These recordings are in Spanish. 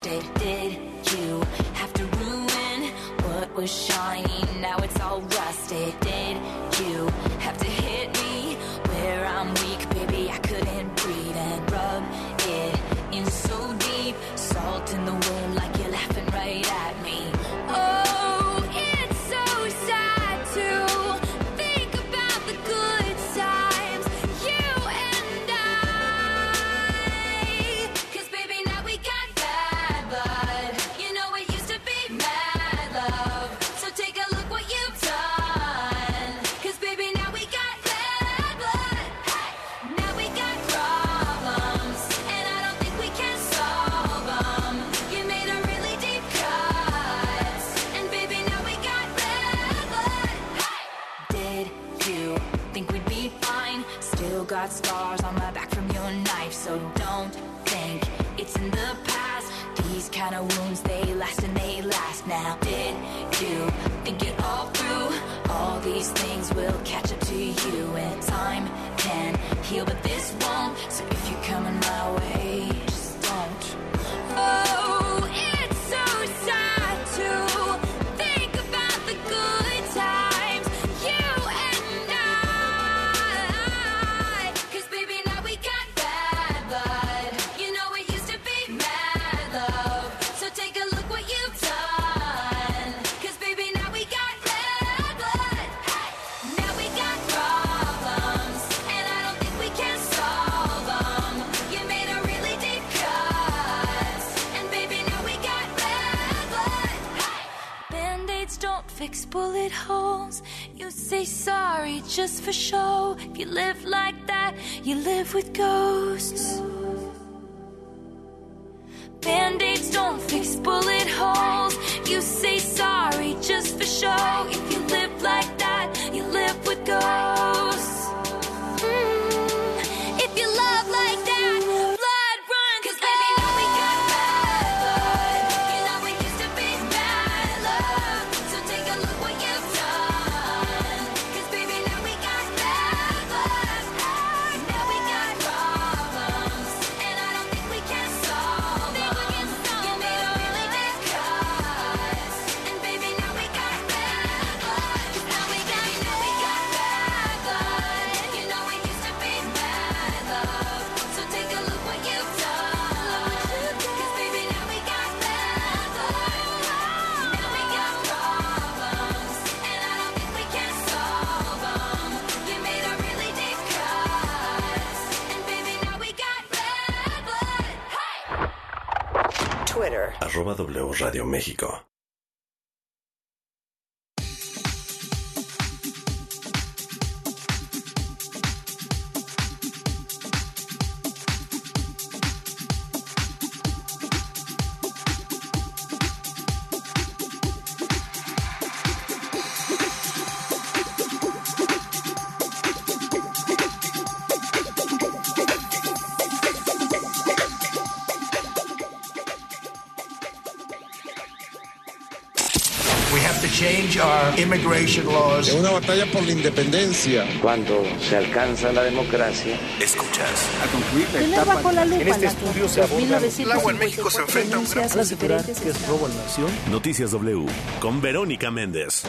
trusted. Did you have to ruin what was shiny? Now it's all rusted. Did you have to hit me where I'm weak? Baby, I couldn't breathe and rub it in so deep. Salt in the wound like you're laughing right at me. Oh, it's so sad to think about the good times, you and I. 'Cause baby, now we got bad blood. You know it used to be mad love. So take a look what you've done. 'Cause baby, now we got bad blood. Hey! Now we got problems, and I don't think we can solve them. You made a really deep cut, and baby, now we got bad blood. Hey! Did you think we'd be fine? Still got scars on my back from your knife, so don't think it's in the past. These kind of wounds, they last and they last now. Did you think it all through? All these things will catch up to you, and time can heal, but this won't. So if you're coming my way, just don't. Oh, it's so sad to think about the good times, you and I. 'Cause baby, now we got bad blood. You know it used to be mad love. So take a look what you've done. 'Cause baby, now we got bad blood. Hey! Now we got problems, and I don't think we can solve them. You made a really deep cut, and baby, now we got bad blood. Hey! Band-aids don't fix bullet holes. You say sorry just for show. If you live like that, you live with ghosts. Band-aids don't fix bullet holes. You say sorry just for show. If you live like that, you live with ghosts. If you love like that, blood runs. 'Cause baby, now we got bad blood. You know it used to be bad love. So take a look what you've done. 'Cause baby, now we got bad blood. Now we got problems, and I don't think we can solve them. You made a really deep cut, and baby, now we got bad blood. Now we got bad blood. You know it used to be bad love. So take a look what you've done. 'Cause baby, now we got bad blood. Now we got problems, and I don't think we can solve them. You made a really deep cut, and baby, now we got bad blood. Hey! Twitter. @W Radio México. We have to change our immigration laws. Es una batalla por la independencia. Cuando se alcanza la democracia, Escuchas. A concluir la Tener etapa. bajo la lupa En este la estudio se aborda el agua en México se enfrenta a un gran denuncias Al asegurar diferentes que es robo a la nación. Noticias W con Verónica Méndez.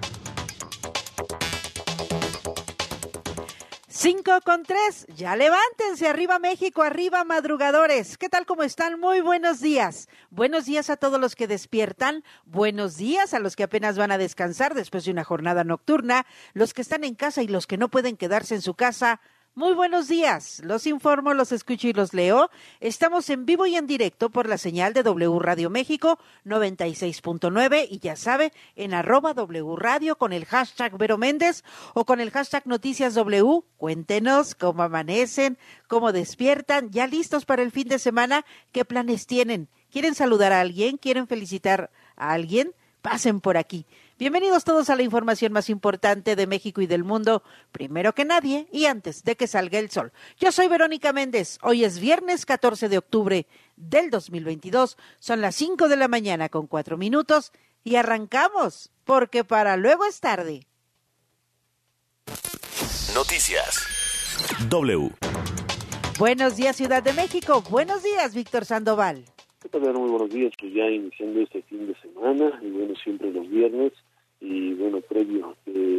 5:03, ya levántense, arriba México, arriba madrugadores. ¿Qué tal, cómo están? Muy buenos días. Buenos días a todos los que despiertan, buenos días a los que apenas van a descansar después de una jornada nocturna, los que están en casa y los que no pueden quedarse en su casa. Muy buenos días, los informo, los escucho y los leo. Estamos en vivo y en directo por la señal de W Radio México 96.9 y ya sabe, en @W Radio con el hashtag Vero Méndez o con el hashtag Noticias W. Cuéntenos cómo amanecen, cómo despiertan, ya listos para el fin de semana, qué planes tienen. ¿Quieren saludar a alguien? ¿Quieren felicitar a alguien? Pasen por aquí. Bienvenidos todos a la información más importante de México y del mundo, primero que nadie y antes de que salga el sol. Yo soy Verónica Méndez, hoy es viernes 14 de octubre del 2022, son las 5 de la mañana con 4 minutos y arrancamos, porque para luego es tarde. Noticias W. Buenos días, Ciudad de México, buenos días, Víctor Sandoval. ¿Qué tal? Muy buenos días, pues ya iniciando este fin de semana, y bueno, siempre los viernes, y bueno, previo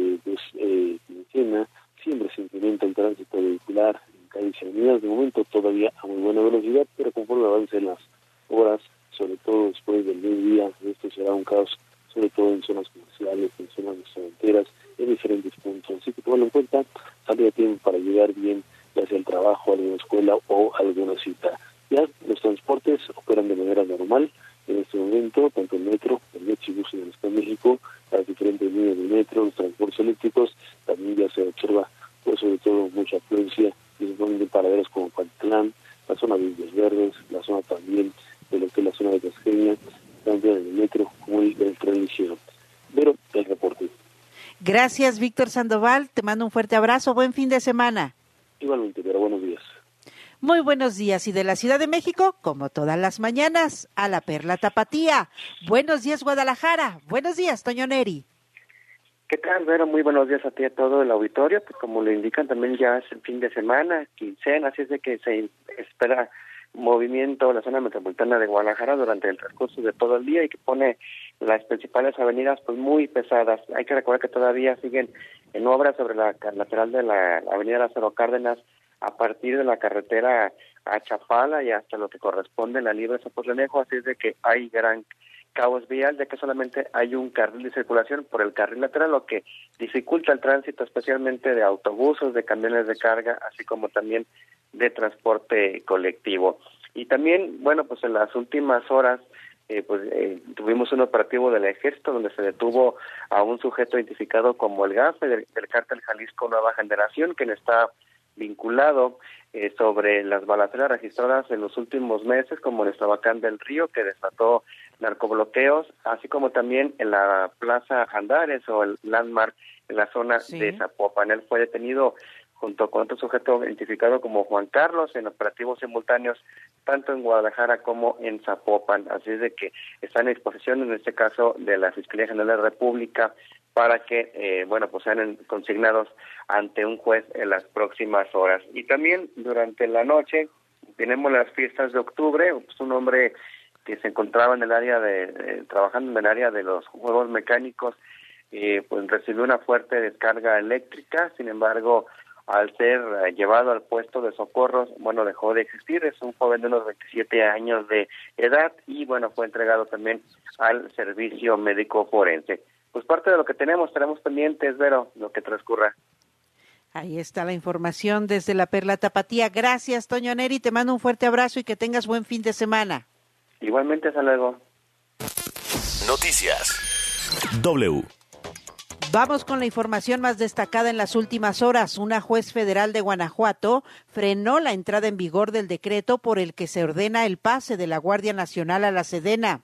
quincena, siempre se incrementa el tránsito vehicular en calles y avenidas, de momento todavía a muy buena velocidad, pero conforme avancen las horas, sobre todo después del mediodía, esto será un caos, sobre todo en zonas comerciales, en zonas fronteras, en diferentes puntos. Así que tómalo en cuenta, salga a tiempo para llegar bien, ya sea al trabajo, a alguna escuela o alguna cita. Ya los transportes operan de manera normal en este momento, tanto el metro, el Mexibus en el Estado de México, las diferentes líneas de metro, los transportes eléctricos, también ya se observa, pues sobre todo mucha afluencia, principalmente en paraderos como Pantlán, la zona de Villas Verdes, la zona también de lo que es la zona de Tasqueña, tanto en el metro como en el tren ligero. Pero el reporte. Gracias, Víctor Sandoval. Te mando un fuerte abrazo. Buen fin de semana. Igualmente, pero buenos días. Muy buenos días. Y de la Ciudad de México, como todas las mañanas, a la Perla Tapatía. Buenos días, Guadalajara. Buenos días, Toño Neri. ¿Qué tal, Vero? Muy buenos días a ti y a todo el auditorio. Pues como lo indican, también ya es el fin de semana, quincena, así es de que se espera movimiento en la zona metropolitana de Guadalajara durante el transcurso de todo el día y que pone las principales avenidas pues muy pesadas. Hay que recordar que todavía siguen en obra sobre la lateral de la avenida Lázaro Cárdenas a partir de la carretera a Chapala y hasta lo que corresponde a la Libre Zapotlanejo, así es de que hay gran caos vial, ya que solamente hay un carril de circulación por el carril lateral, lo que dificulta el tránsito especialmente de autobuses, de camiones de carga, así como también de transporte colectivo. Y también, bueno, pues en las últimas horas tuvimos un operativo del Ejército donde se detuvo a un sujeto identificado como el GAFE del cártel Jalisco Nueva Generación, quien está vinculado sobre las balaceras registradas en los últimos meses, como en Estabacán del Río, que desató narcobloqueos, así como también en la Plaza Andares o el Landmark en la zona de Zapopan. Él fue detenido junto con otro sujeto identificado como Juan Carlos en operativos simultáneos tanto en Guadalajara como en Zapopan. Así es de que están a disposición en este caso de la Fiscalía General de la República para que pues sean consignados ante un juez en las próximas horas. Y también durante la noche tenemos las fiestas de octubre. Pues un hombre que se encontraba en el área trabajando en el área de los juegos mecánicos pues recibió una fuerte descarga eléctrica. Sin embargo, al ser llevado al puesto de socorros, dejó de existir. Es un joven de unos 27 años de edad y fue entregado también al servicio médico forense. Pues parte de lo que tenemos pendientes, Vero, lo que transcurra. Ahí está la información desde la Perla Tapatía. Gracias, Toño Neri. Te mando un fuerte abrazo y que tengas buen fin de semana. Igualmente, hasta luego. Noticias. W. Vamos con la información más destacada en las últimas horas. Una juez federal de Guanajuato frenó la entrada en vigor del decreto por el que se ordena el pase de la Guardia Nacional a la Sedena.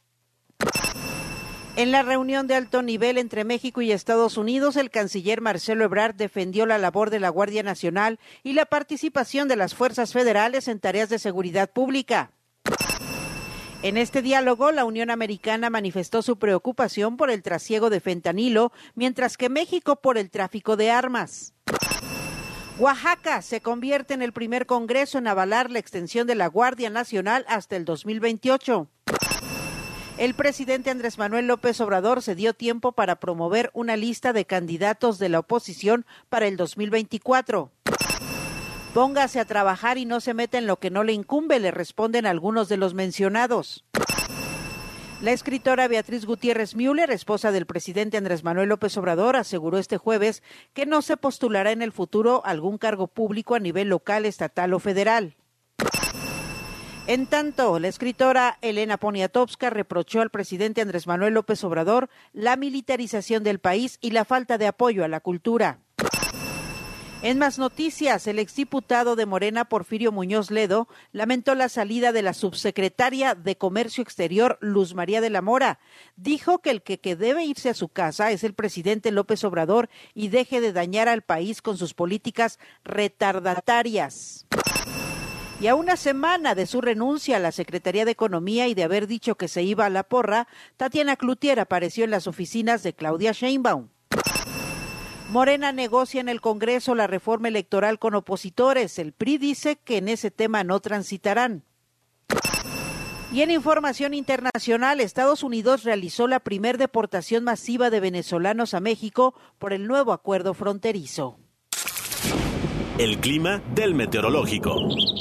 En la reunión de alto nivel entre México y Estados Unidos, el canciller Marcelo Ebrard defendió la labor de la Guardia Nacional y la participación de las fuerzas federales en tareas de seguridad pública. En este diálogo, la Unión Americana manifestó su preocupación por el trasiego de fentanilo, mientras que México por el tráfico de armas. Oaxaca se convierte en el primer congreso en avalar la extensión de la Guardia Nacional hasta el 2028. El presidente Andrés Manuel López Obrador se dio tiempo para promover una lista de candidatos de la oposición para el 2024. Póngase a trabajar y no se meta en lo que no le incumbe, le responden algunos de los mencionados. La escritora Beatriz Gutiérrez Müller, esposa del presidente Andrés Manuel López Obrador, aseguró este jueves que no se postulará en el futuro algún cargo público a nivel local, estatal o federal. En tanto, la escritora Elena Poniatowska reprochó al presidente Andrés Manuel López Obrador la militarización del país y la falta de apoyo a la cultura. En más noticias, el exdiputado de Morena, Porfirio Muñoz Ledo, lamentó la salida de la subsecretaria de Comercio Exterior, Luz María de la Mora. Dijo que el que debe irse a su casa es el presidente López Obrador y deje de dañar al país con sus políticas retardatarias. Y a una semana de su renuncia a la Secretaría de Economía y de haber dicho que se iba a la porra, Tatiana Cloutier apareció en las oficinas de Claudia Sheinbaum. Morena negocia en el Congreso la reforma electoral con opositores. El PRI dice que en ese tema no transitarán. Y en información internacional, Estados Unidos realizó la primer deportación masiva de venezolanos a México por el nuevo acuerdo fronterizo. El clima del meteorológico.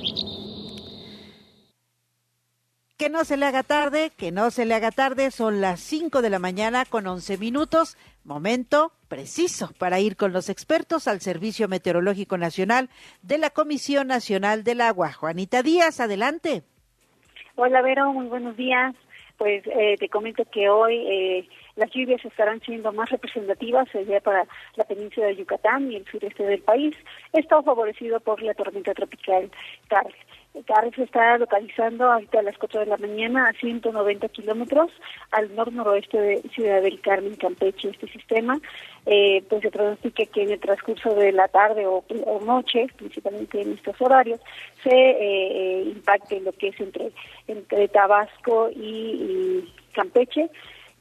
Que no se le haga tarde, son las 5 de la mañana con 11 minutos, momento preciso para ir con los expertos al Servicio Meteorológico Nacional de la Comisión Nacional del Agua. Juanita Díaz, adelante. Hola Vero, muy buenos días. Pues te comento que hoy las lluvias estarán siendo más representativas ya para la península de Yucatán y el sureste del país. Esto favorecido por la tormenta tropical Carl. Carl se está localizando ahorita a las 4 de la mañana a 190 kilómetros al noroeste de Ciudad del Carmen, Campeche. Este sistema pues se pronostica que en el transcurso de la tarde o noche, principalmente en estos horarios, se impacte lo que es entre Tabasco y Campeche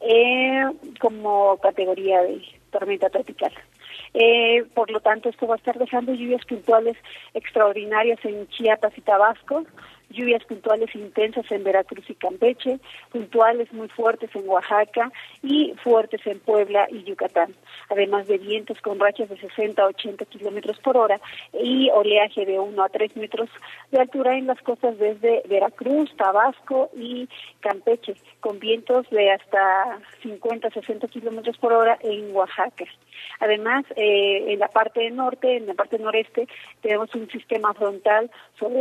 como categoría de tormenta tropical. Por lo tanto, esto va a estar dejando lluvias puntuales extraordinarias en Chiapas y Tabasco, lluvias puntuales intensas en Veracruz y Campeche, puntuales muy fuertes en Oaxaca y fuertes en Puebla y Yucatán, además de vientos con rachas de 60 a 80 kilómetros por hora y oleaje de 1 a 3 metros de altura en las costas desde Veracruz, Tabasco y Campeche, con vientos de hasta 50 a 60 kilómetros por hora en Oaxaca. Además, en la parte noreste, tenemos un sistema frontal sobre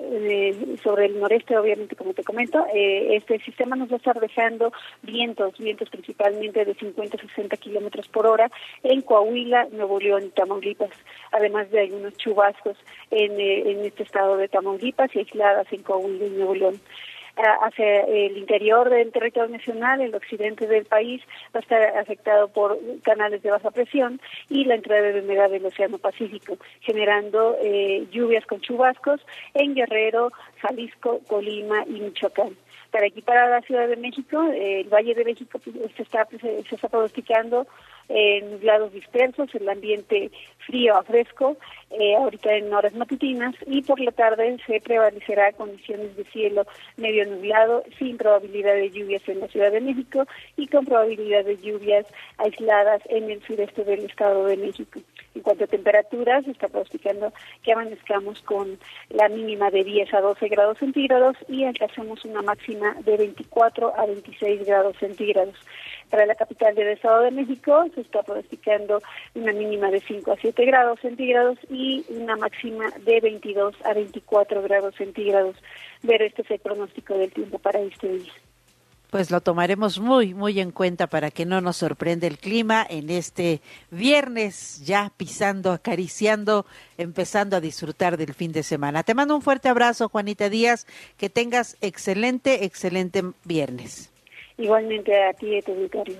el noreste, obviamente, como te comento. Este sistema nos va a estar dejando vientos principalmente de 50 a 60 kilómetros por hora en Coahuila, Nuevo León y Tamaulipas, además de algunos chubascos en este estado de Tamaulipas y aisladas en Coahuila y Nuevo León. Hacia el interior del territorio nacional, el occidente del país, va a estar afectado por canales de baja presión y la entrada de humedad del Océano Pacífico, generando lluvias con chubascos en Guerrero, Jalisco, Colima y Michoacán. Para la Ciudad de México, el Valle de México se está pronosticando nublados dispersos, el ambiente frío a fresco, ahorita en horas matutinas, y por la tarde se prevalecerá condiciones de cielo medio nublado, sin probabilidad de lluvias en la Ciudad de México y con probabilidad de lluvias aisladas en el sureste del Estado de México. En cuanto a temperaturas, se está pronosticando que amanezcamos con la mínima de 10 a 12 grados centígrados y alcancemos una máxima de 24 a 26 grados centígrados. Para la capital del Estado de México se está pronosticando una mínima de 5 a 7 grados centígrados y una máxima de 22 a 24 grados centígrados. Este es el pronóstico del tiempo para este día. Pues lo tomaremos muy, muy en cuenta para que no nos sorprenda el clima en este viernes, ya pisando, acariciando, empezando a disfrutar del fin de semana. Te mando un fuerte abrazo, Juanita Díaz, que tengas excelente viernes. Igualmente a ti y a tu auditorio.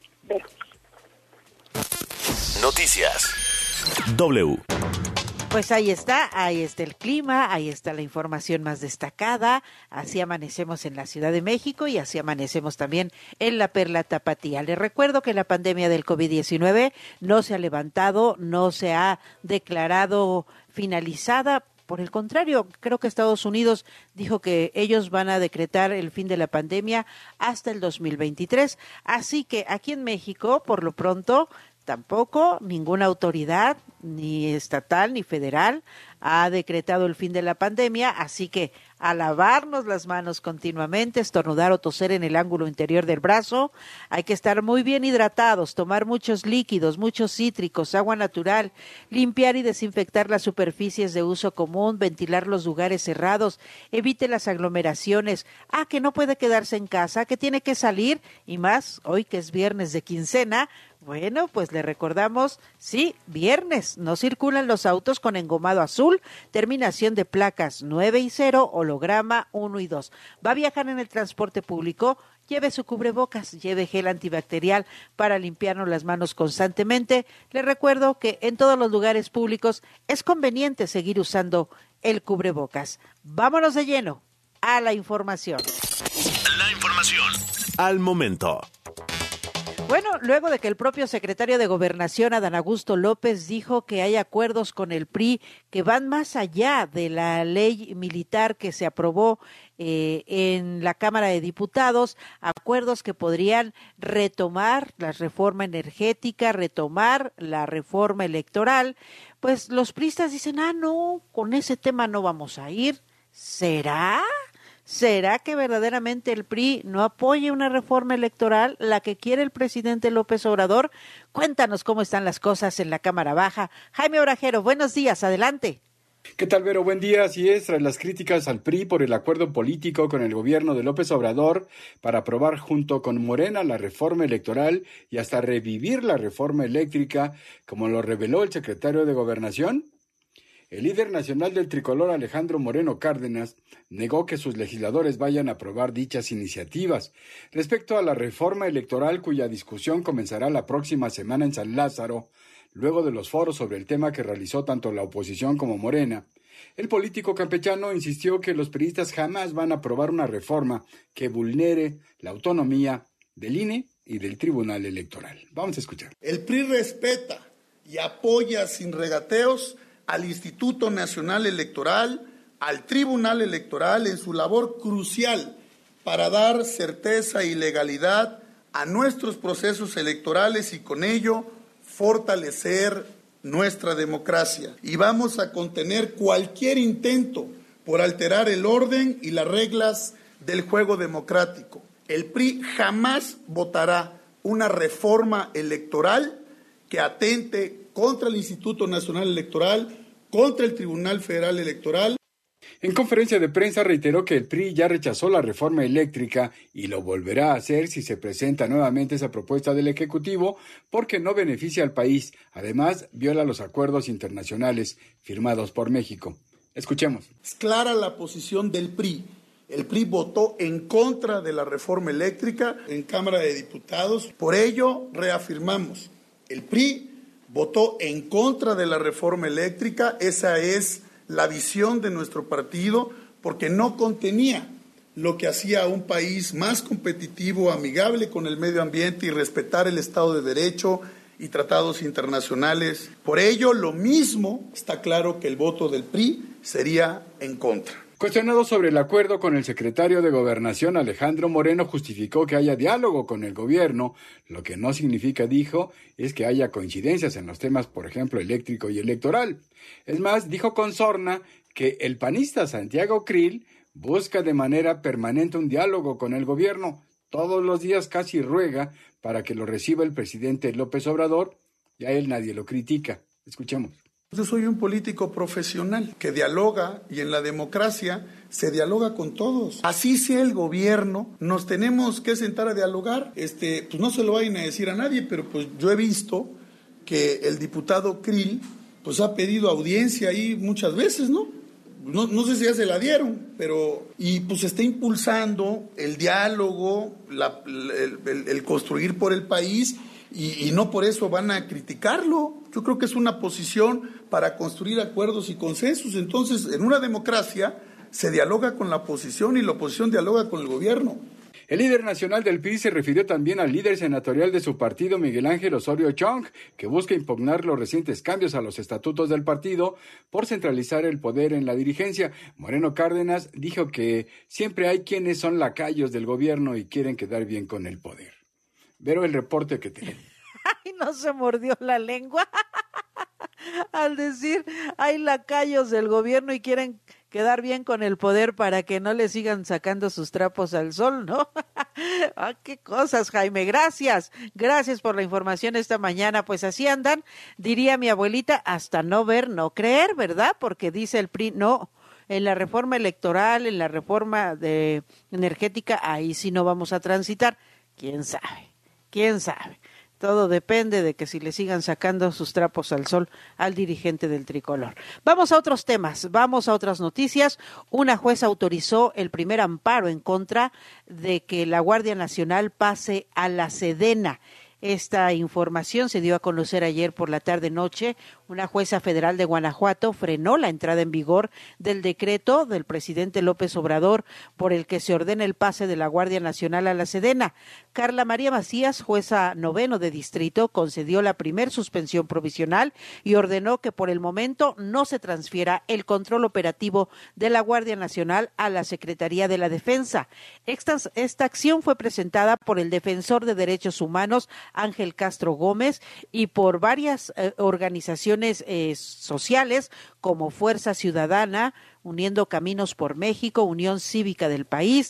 Noticias. W. Pues ahí está el clima, ahí está la información más destacada. Así amanecemos en la Ciudad de México y así amanecemos también en la Perla Tapatía. Les recuerdo que la pandemia del COVID-19 no se ha levantado, no se ha declarado finalizada. Por el contrario, creo que Estados Unidos dijo que ellos van a decretar el fin de la pandemia hasta el 2023. Así que aquí en México, por lo pronto, tampoco ninguna autoridad, ni estatal ni federal, ha decretado el fin de la pandemia, así que a lavarnos las manos continuamente, estornudar o toser en el ángulo interior del brazo, hay que estar muy bien hidratados, tomar muchos líquidos, muchos cítricos, agua natural, limpiar y desinfectar las superficies de uso común, ventilar los lugares cerrados, evite las aglomeraciones, que no puede quedarse en casa, que tiene que salir, y más hoy que es viernes de quincena. Bueno, pues le recordamos, sí, viernes, no circulan los autos con engomado azul, terminación de placas 9 y 0, holograma 1 y 2. ¿Va a viajar en el transporte público? Lleve su cubrebocas, lleve gel antibacterial para limpiarnos las manos constantemente. Le recuerdo que en todos los lugares públicos es conveniente seguir usando el cubrebocas. Vámonos de lleno a la información. La información al momento. Bueno, luego de que el propio secretario de Gobernación, Adán Augusto López, dijo que hay acuerdos con el PRI que van más allá de la ley militar que se aprobó en la Cámara de Diputados, acuerdos que podrían retomar la reforma energética, retomar la reforma electoral, pues los priistas dicen, no, con ese tema no vamos a ir. ¿Será? ¿Será que verdaderamente el PRI no apoya una reforma electoral, la que quiere el presidente López Obrador? Cuéntanos cómo están las cosas en la Cámara Baja. Jaime Orajero, buenos días, adelante. ¿Qué tal, Vero? Buen día. Así es, tras las críticas al PRI por el acuerdo político con el gobierno de López Obrador para aprobar junto con Morena la reforma electoral y hasta revivir la reforma eléctrica, como lo reveló el secretario de Gobernación, el líder nacional del tricolor, Alejandro Moreno Cárdenas, negó que sus legisladores vayan a aprobar dichas iniciativas. Respecto a la reforma electoral, cuya discusión comenzará la próxima semana en San Lázaro, luego de los foros sobre el tema que realizó tanto la oposición como Morena, el político campechano insistió que los priistas jamás van a aprobar una reforma que vulnere la autonomía del INE y del Tribunal Electoral. Vamos a escuchar. El PRI respeta y apoya sin regateos al Instituto Nacional Electoral, al Tribunal Electoral en su labor crucial para dar certeza y legalidad a nuestros procesos electorales y con ello fortalecer nuestra democracia. Y vamos a contener cualquier intento por alterar el orden y las reglas del juego democrático. El PRI jamás votará una reforma electoral que atente contra el Instituto Nacional Electoral, contra el Tribunal Federal Electoral. En conferencia de prensa reiteró que el PRI ya rechazó la reforma eléctrica y lo volverá a hacer si se presenta nuevamente esa propuesta del Ejecutivo porque no beneficia al país. Además, viola los acuerdos internacionales firmados por México. Escuchemos. Es clara la posición del PRI. El PRI votó en contra de la reforma eléctrica en Cámara de Diputados. Por ello, reafirmamos, el PRI votó en contra de la reforma eléctrica. Esa es la visión de nuestro partido, porque no contenía lo que hacía a un país más competitivo, amigable con el medio ambiente y respetar el Estado de Derecho y tratados internacionales. Por ello, lo mismo, está claro que el voto del PRI sería en contra. Cuestionado sobre el acuerdo con el secretario de Gobernación, Alejandro Moreno justificó que haya diálogo con el gobierno, lo que no significa, dijo, es que haya coincidencias en los temas, por ejemplo, eléctrico y electoral. Es más, dijo con sorna que el panista Santiago Krill busca de manera permanente un diálogo con el gobierno. Todos los días casi ruega para que lo reciba el presidente López Obrador y a él nadie lo critica. Escuchemos. Yo soy un político profesional que dialoga y en la democracia se dialoga con todos. Así sea el gobierno, nos tenemos que sentar a dialogar. Pues no se lo vayan a decir a nadie, pero pues yo he visto que el diputado Krill pues ha pedido audiencia ahí muchas veces, ¿no? No sé si ya se la dieron, pero y pues está impulsando el diálogo, el construir por el país. Y no por eso van a criticarlo. Yo creo que es una posición para construir acuerdos y consensos. Entonces, en una democracia se dialoga con la oposición y la oposición dialoga con el gobierno. El líder nacional del PRI se refirió también al líder senatorial de su partido, Miguel Ángel Osorio Chong, que busca impugnar los recientes cambios a los estatutos del partido por centralizar el poder en la dirigencia. Moreno Cárdenas dijo que siempre hay quienes son lacayos del gobierno y quieren quedar bien con el poder. Pero el reporte que tiene. Ay, no se mordió la lengua al decir, hay lacayos del gobierno y quieren quedar bien con el poder para que no le sigan sacando sus trapos al sol, ¿no? Ah, qué cosas, Jaime, gracias por la información esta mañana. Pues así andan, diría mi abuelita, hasta no ver, no creer, ¿verdad? Porque dice el PRI, no, en la reforma electoral, en la reforma energética, ahí sí no vamos a transitar. ¿Quién sabe? Todo depende de que si le sigan sacando sus trapos al sol al dirigente del tricolor. Vamos a otros temas, vamos a otras noticias. Una jueza autorizó el primer amparo en contra de que la Guardia Nacional pase a la Sedena. Esta información se dio a conocer ayer por la tarde-noche, Una jueza federal de Guanajuato frenó la entrada en vigor del decreto del presidente López Obrador por el que se ordena el pase de la Guardia Nacional a la Sedena. Carla María Macías, jueza noveno de distrito, concedió la primer suspensión provisional y ordenó que por el momento no se transfiera el control operativo de la Guardia Nacional a la Secretaría de la Defensa. Esta acción fue presentada por el defensor de derechos humanos Ángel Castro Gómez y por varias organizaciones sociales como Fuerza Ciudadana, Uniendo Caminos por México, Unión Cívica del País,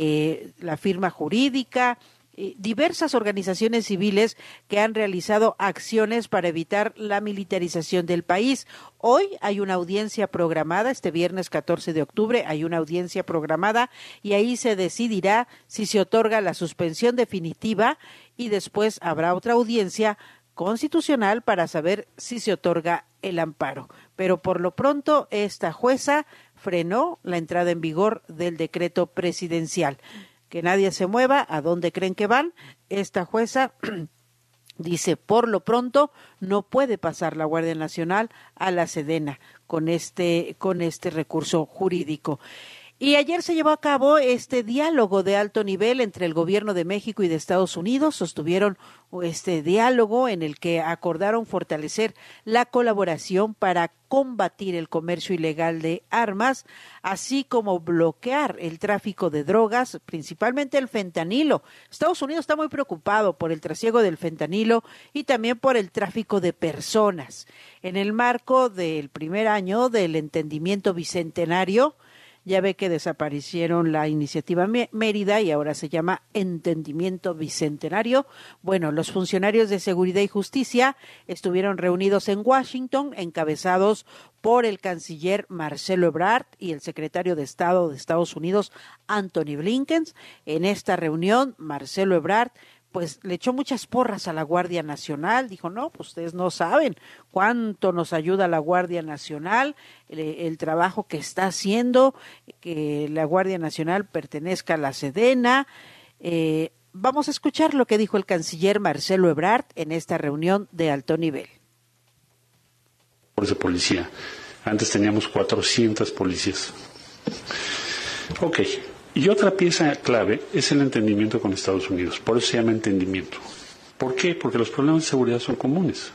la firma jurídica, diversas organizaciones civiles que han realizado acciones para evitar la militarización del país. Hoy hay una audiencia programada, este viernes 14 de octubre hay una audiencia programada y ahí se decidirá si se otorga la suspensión definitiva y después habrá otra audiencia constitucional para saber si se otorga el amparo. Pero por lo pronto esta jueza frenó la entrada en vigor del decreto presidencial. Que nadie se mueva. ¿A dónde creen que van? Esta jueza dice, por lo pronto no puede pasar la Guardia Nacional a la Sedena con este recurso jurídico. Y ayer se llevó a cabo este diálogo de alto nivel entre el gobierno de México y de Estados Unidos. Sostuvieron este diálogo en el que acordaron fortalecer la colaboración para combatir el comercio ilegal de armas, así como bloquear el tráfico de drogas, principalmente el fentanilo. Estados Unidos está muy preocupado por el trasiego del fentanilo y también por el tráfico de personas. En el marco del primer año del entendimiento bicentenario, ya ve que desaparecieron la iniciativa Mérida y ahora se llama Entendimiento Bicentenario. Bueno, los funcionarios de Seguridad y Justicia estuvieron reunidos en Washington, encabezados por el canciller Marcelo Ebrard y el secretario de Estado de Estados Unidos, Antony Blinken. En esta reunión, Marcelo Ebrard pues le echó muchas porras a la Guardia Nacional, dijo, no, pues ustedes no saben cuánto nos ayuda la Guardia Nacional, el trabajo que está haciendo, que la Guardia Nacional pertenezca a la Sedena. Vamos a escuchar lo que dijo el canciller Marcelo Ebrard en esta reunión de alto nivel. De policía, antes teníamos 400 policías. Ok. Y otra pieza clave es el entendimiento con Estados Unidos. Por eso se llama entendimiento. ¿Por qué? Porque los problemas de seguridad son comunes.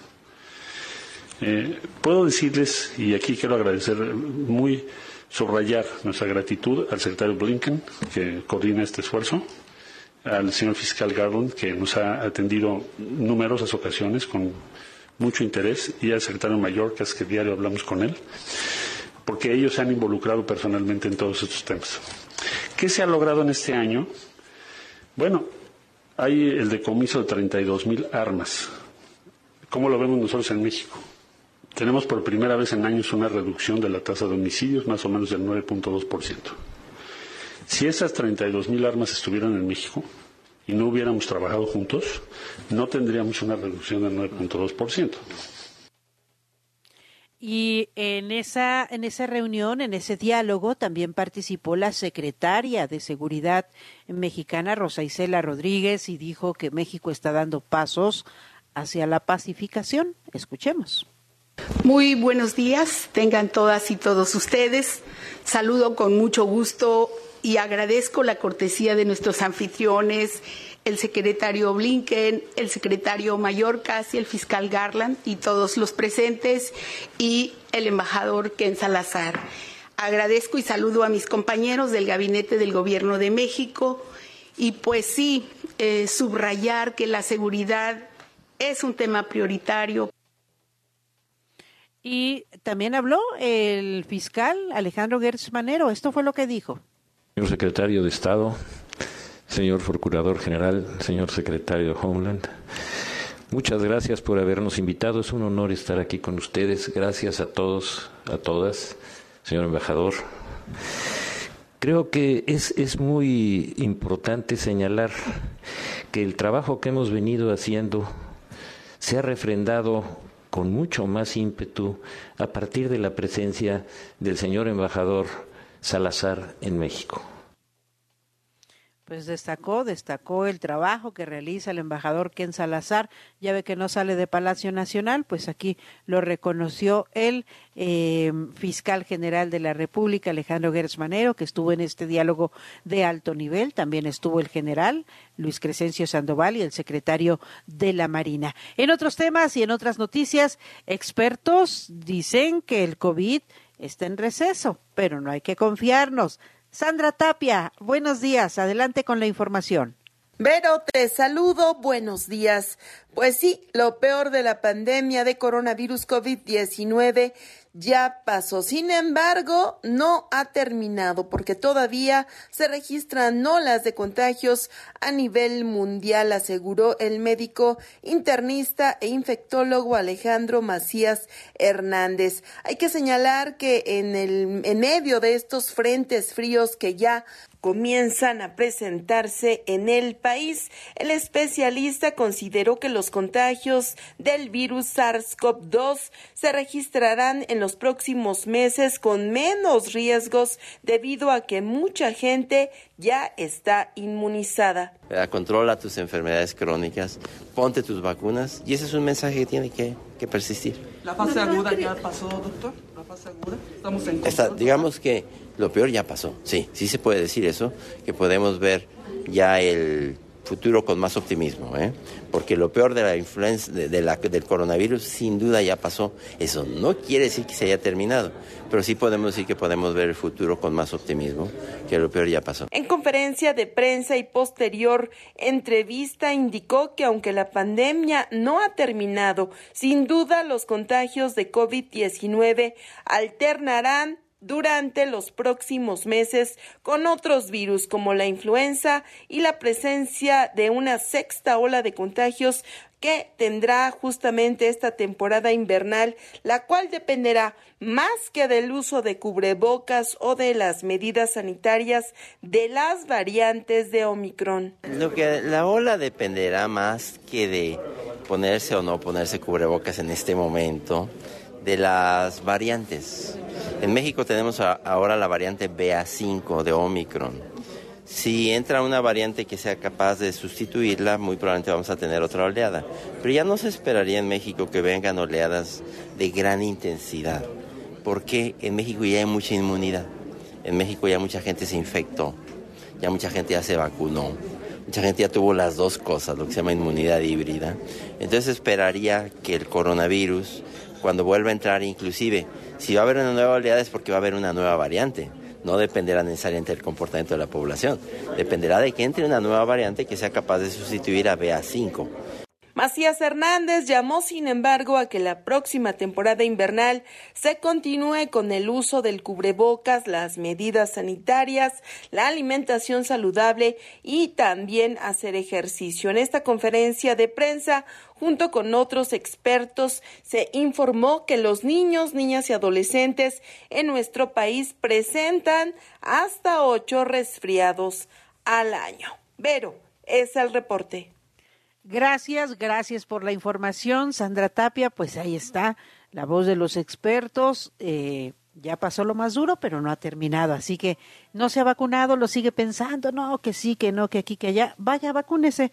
Puedo decirles, y aquí quiero agradecer, subrayar nuestra gratitud al secretario Blinken, que coordina este esfuerzo, al señor fiscal Garland, que nos ha atendido numerosas ocasiones con mucho interés, y al secretario Mayorkas, que diario hablamos con él, porque ellos se han involucrado personalmente en todos estos temas. ¿Qué se ha logrado en este año? Bueno, hay el decomiso de 32,000 armas. ¿Cómo lo vemos nosotros en México? Tenemos por primera vez en años una reducción de la tasa de homicidios, más o menos del 9.2%. Si esas 32,000 armas estuvieran en México y no hubiéramos trabajado juntos, no tendríamos una reducción del 9.2%. Y en esa reunión, en ese diálogo, también participó la secretaria de Seguridad mexicana, Rosa Isela Rodríguez, y dijo que México está dando pasos hacia la pacificación. Escuchemos. Muy buenos días, tengan todas y todos ustedes. Saludo con mucho gusto y agradezco la cortesía de nuestros anfitriones, el secretario Blinken, el secretario Mayorkas y el fiscal Garland y todos los presentes y el embajador Ken Salazar. Agradezco y saludo a mis compañeros del Gabinete del Gobierno de México y pues sí, subrayar que la seguridad es un tema prioritario. Y también habló el fiscal Alejandro Gertz Manero. Esto fue lo que dijo. Señor secretario de Estado, señor procurador general, señor secretario de Homeland, muchas gracias por habernos invitado. Es un honor estar aquí con ustedes. Gracias a todos, a todas, señor embajador. Creo que es muy importante señalar que el trabajo que hemos venido haciendo se ha refrendado con mucho más ímpetu a partir de la presencia del señor embajador Salazar en México. Pues destacó el trabajo que realiza el embajador Ken Salazar. Ya ve que no sale de Palacio Nacional, pues aquí lo reconoció el fiscal general de la República, Alejandro Gertz Manero, que estuvo en este diálogo de alto nivel. También estuvo el general Luis Crescencio Sandoval y el secretario de la Marina. En otros temas y en otras noticias, expertos dicen que el COVID está en receso, pero no hay que confiarnos. Sandra Tapia, buenos días, adelante con la información. Vero, te saludo, buenos días. Pues sí, lo peor de la pandemia de coronavirus COVID-19 ya pasó. Sin embargo, no ha terminado porque todavía se registran olas de contagios a nivel mundial, aseguró el médico internista e infectólogo Alejandro Macías Hernández. Hay que señalar que en medio de estos frentes fríos que ya comienzan a presentarse en el país, el especialista consideró que los contagios del virus SARS-CoV-2 se registrarán en los próximos meses con menos riesgos debido a que mucha gente ya está inmunizada. Controla tus enfermedades crónicas, ponte tus vacunas y ese es un mensaje que tiene que persistir. ¿La fase aguda ya pasó, doctor? ¿La fase aguda? ¿Estamos en control? Digamos que lo peor ya pasó, sí se puede decir eso, que podemos ver ya el futuro con más optimismo, porque lo peor de la influenza, del coronavirus sin duda ya pasó. Eso no quiere decir que se haya terminado, pero sí podemos decir que podemos ver el futuro con más optimismo, que lo peor ya pasó. En conferencia de prensa y posterior entrevista indicó que aunque la pandemia no ha terminado, sin duda los contagios de COVID-19 alternarán durante los próximos meses con otros virus como la influenza y la presencia de una sexta ola de contagios que tendrá justamente esta temporada invernal, la cual dependerá más que del uso de cubrebocas o de las medidas sanitarias de las variantes de Omicron. La ola dependerá más que de ponerse o no ponerse cubrebocas en este momento, de las variantes. En México tenemos ahora la variante BA5 de Omicron. Si entra una variante que sea capaz de sustituirla, muy probablemente vamos a tener otra oleada. Pero ya no se esperaría en México que vengan oleadas de gran intensidad, porque en México ya hay mucha inmunidad. En México ya mucha gente se infectó, ya mucha gente ya se vacunó, mucha gente ya tuvo las dos cosas, lo que se llama inmunidad híbrida. Entonces esperaría que el coronavirus, cuando vuelva a entrar, inclusive, si va a haber una nueva oleada es porque va a haber una nueva variante. No dependerá necesariamente del comportamiento de la población. Dependerá de que entre una nueva variante que sea capaz de sustituir a BA5. Macías Hernández llamó, sin embargo, a que la próxima temporada invernal se continúe con el uso del cubrebocas, las medidas sanitarias, la alimentación saludable y también hacer ejercicio. En esta conferencia de prensa, junto con otros expertos, se informó que los niños, niñas y adolescentes en nuestro país presentan hasta 8 resfriados al año. Vero, es el reporte. Gracias por la información, Sandra Tapia. Pues ahí está la voz de los expertos. Ya pasó lo más duro, pero no ha terminado. Así que no se ha vacunado, lo sigue pensando, no, que sí, que no, que aquí, que allá. Vaya, vacúnese,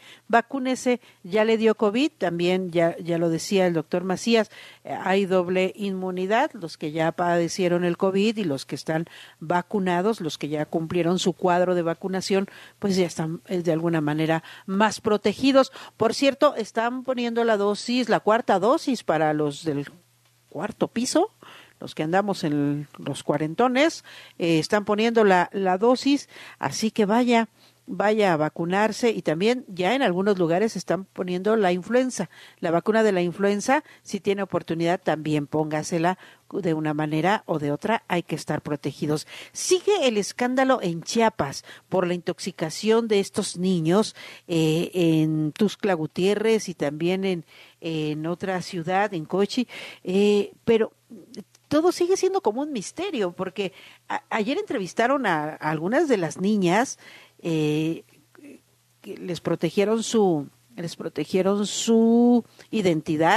ya le dio COVID, también ya lo decía el doctor Macías, hay doble inmunidad, los que ya padecieron el COVID y los que están vacunados, los que ya cumplieron su cuadro de vacunación, pues ya están de alguna manera más protegidos. Por cierto, están poniendo la cuarta dosis para los del cuarto piso. Los que andamos en los cuarentones están poniendo la dosis, así que vaya a vacunarse, y también ya en algunos lugares están poniendo la vacuna de la influenza. Si tiene oportunidad, también póngasela. De una manera o de otra hay que estar protegidos. Sigue el escándalo en Chiapas por la intoxicación de estos niños en Tuxtla Gutiérrez y también en otra ciudad, en Cochi, pero todo sigue siendo como un misterio, porque ayer entrevistaron a algunas de las niñas que les protegieron su identidad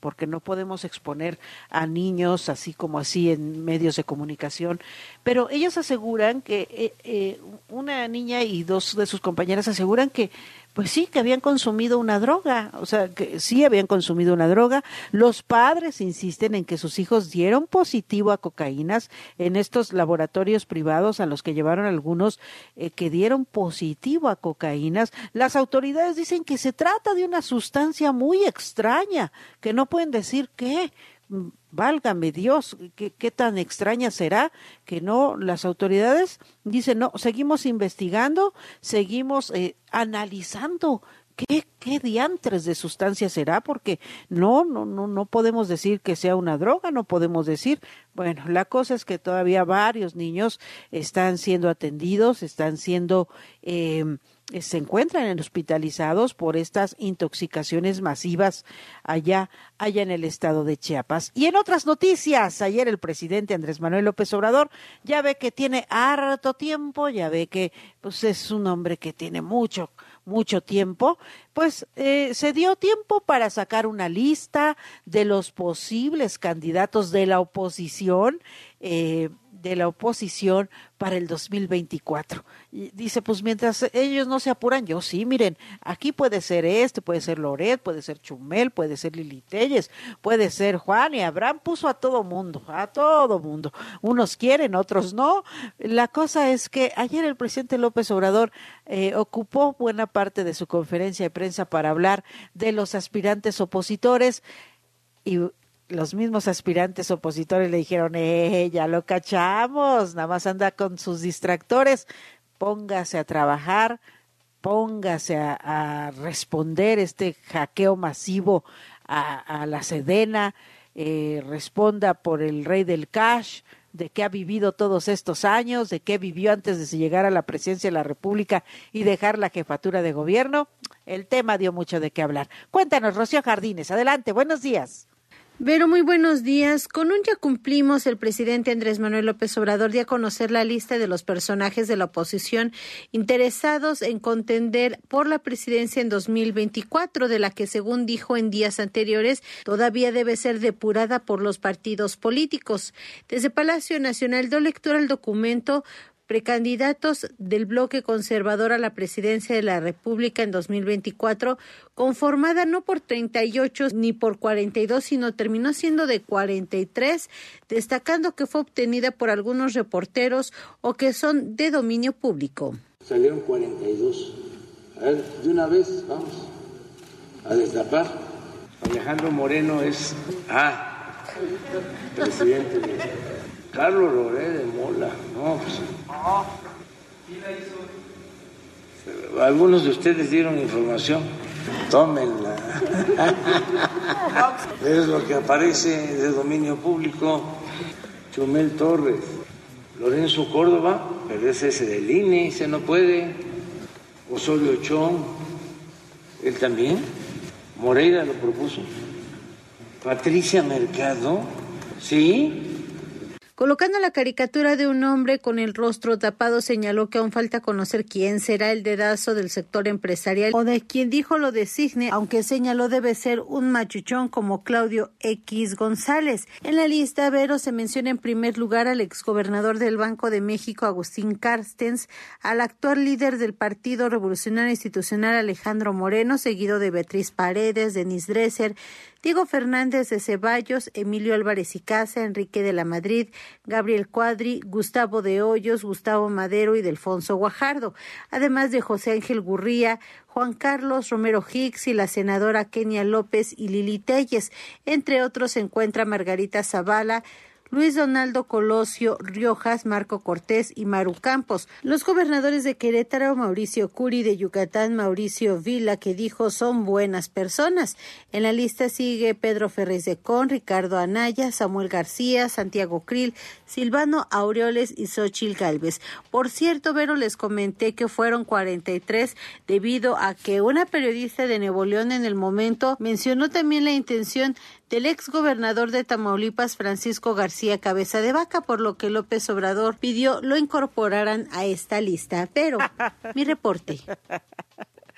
porque no podemos exponer a niños así como así en medios de comunicación, pero ellos aseguran que una niña y dos de sus compañeras aseguran que pues sí, que habían consumido una droga, o sea, que sí habían consumido una droga. Los padres insisten en que sus hijos dieron positivo a cocaínas en estos laboratorios privados a los que llevaron algunos que dieron positivo a cocaínas. Las autoridades dicen que se trata de una sustancia muy extraña, que no pueden decir qué. Válgame Dios, ¿qué tan extraña será? Que no, las autoridades dicen, no, seguimos investigando, seguimos analizando qué diantres de sustancia será, porque no podemos decir que sea una droga, no podemos decir, bueno, la cosa es que todavía varios niños están siendo atendidos, están siendo se encuentran hospitalizados por estas intoxicaciones masivas allá en el estado de Chiapas. Y en otras noticias, ayer el presidente Andrés Manuel López Obrador ya ve que tiene harto tiempo, ya ve que pues es un hombre que tiene mucho tiempo, pues se dio tiempo para sacar una lista de los posibles candidatos de la oposición para el 2024. Y dice, pues mientras ellos no se apuran, yo sí, miren, aquí puede ser puede ser Loret, puede ser Chumel, puede ser Lili Telles, puede ser Juan, y Abraham puso a todo mundo. Unos quieren, otros no. La cosa es que ayer el presidente López Obrador ocupó buena parte de su conferencia de prensa para hablar de los aspirantes opositores, y los mismos aspirantes opositores le dijeron, ya lo cachamos, nada más anda con sus distractores, póngase a trabajar, póngase a responder este hackeo masivo a la Sedena, responda por el rey del cash, de qué ha vivido todos estos años, de qué vivió antes de llegar a la presidencia de la República y dejar la jefatura de gobierno. El tema dio mucho de qué hablar. Cuéntanos, Rocío Jardines, adelante, buenos días. Vero, muy buenos días. Con un ya cumplimos, el presidente Andrés Manuel López Obrador dio a conocer la lista de los personajes de la oposición interesados en contender por la presidencia en 2024, de la que, según dijo en días anteriores, todavía debe ser depurada por los partidos políticos. Desde Palacio Nacional dio lectura al documento precandidatos del bloque conservador a la presidencia de la República en 2024, conformada no por 38 ni por 42, sino terminó siendo de 43, destacando que fue obtenida por algunos reporteros o que son de dominio público. Salieron 42. A ver, de una vez vamos a destapar. Alejandro Moreno es presidente de Carlos Loret de Mola. No, pues. Algunos de ustedes dieron información. Tómenla. Es lo que aparece de dominio público. Chumel Torres, Lorenzo Córdoba, pero es ese del INE, ese no puede. Osorio Chong, él también. Moreira lo propuso. Patricia Mercado, sí. Colocando la caricatura de un hombre con el rostro tapado, señaló que aún falta conocer quién será el dedazo del sector empresarial o de quien dijo lo designe, aunque señaló debe ser un machuchón como Claudio X González. En la lista, Vero, se menciona en primer lugar al exgobernador del Banco de México, Agustín Carstens, al actual líder del Partido Revolucionario Institucional, Alejandro Moreno, seguido de Beatriz Paredes, Denise Dresser, Diego Fernández de Ceballos, Emilio Álvarez y Casa, Enrique de la Madrid, Gabriel Cuadri, Gustavo de Hoyos, Gustavo Madero y Delfonso Guajardo, además de José Ángel Gurría, Juan Carlos Romero Hicks y la senadora Kenia López y Lili Telles. Entre otros se encuentra Margarita Zavala, Luis Donaldo Colosio Riojas, Marco Cortés y Maru Campos. Los gobernadores de Querétaro, Mauricio Curi, de Yucatán, Mauricio Vila, que dijo son buenas personas. En la lista sigue Pedro Ferriz de Con, Ricardo Anaya, Samuel García, Santiago Krill, Silvano Aureoles y Xóchitl Gálvez. Por cierto, Vero, les comenté que fueron 43 debido a que una periodista de Nuevo León en el momento mencionó también la intención del exgobernador de Tamaulipas, Francisco García Cabeza de Vaca, por lo que López Obrador pidió lo incorporaran a esta lista. Pero, mi reporte.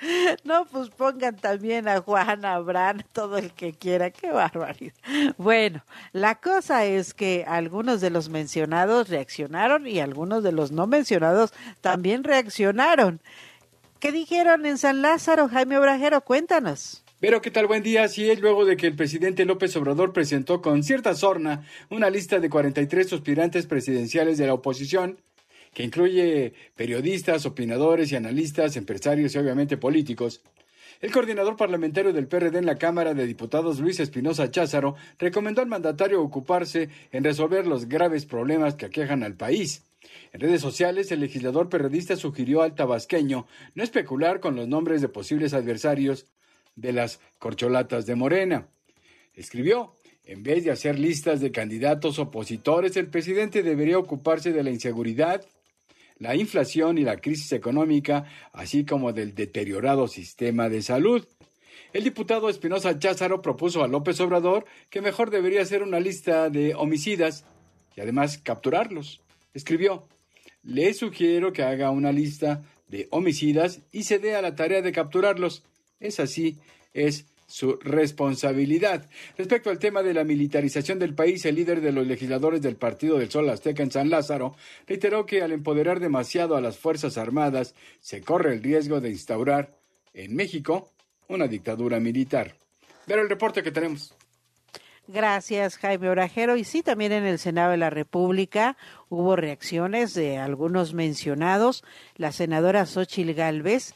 No, pues pongan también a Juan, a Abraham, todo el que quiera, qué barbaridad. Bueno, la cosa es que algunos de los mencionados reaccionaron y algunos de los no mencionados también reaccionaron. ¿Qué dijeron en San Lázaro, Jaime Obrajero? Cuéntanos. Pero, ¿qué tal? Buen día. Así es, luego de que el presidente López Obrador presentó con cierta sorna una lista de 43 aspirantes presidenciales de la oposición, que incluye periodistas, opinadores y analistas, empresarios y obviamente políticos. El coordinador parlamentario del PRD en la Cámara de Diputados, Luis Espinosa Cházaro, recomendó al mandatario ocuparse en resolver los graves problemas que aquejan al país. En redes sociales, el legislador periodista sugirió al tabasqueño no especular con los nombres de posibles adversarios de las corcholatas de Morena. Escribió: en vez de hacer listas de candidatos opositores, el presidente debería ocuparse de la inseguridad, la inflación y la crisis económica, así como del deteriorado sistema de salud. El diputado Espinosa Cházaro propuso a López Obrador que mejor debería hacer una lista de homicidas y además capturarlos. Escribió: le sugiero que haga una lista de homicidas y se dé a la tarea de capturarlos. Es así, es su responsabilidad. Respecto al tema de la militarización del país, el líder de los legisladores del Partido del Sol Azteca en San Lázaro reiteró que al empoderar demasiado a las Fuerzas Armadas se corre el riesgo de instaurar en México una dictadura militar. Pero el reporte que tenemos. Gracias, Jaime Obrajero. Y sí, también en el Senado de la República hubo reacciones de algunos mencionados. La senadora Xóchitl Gálvez,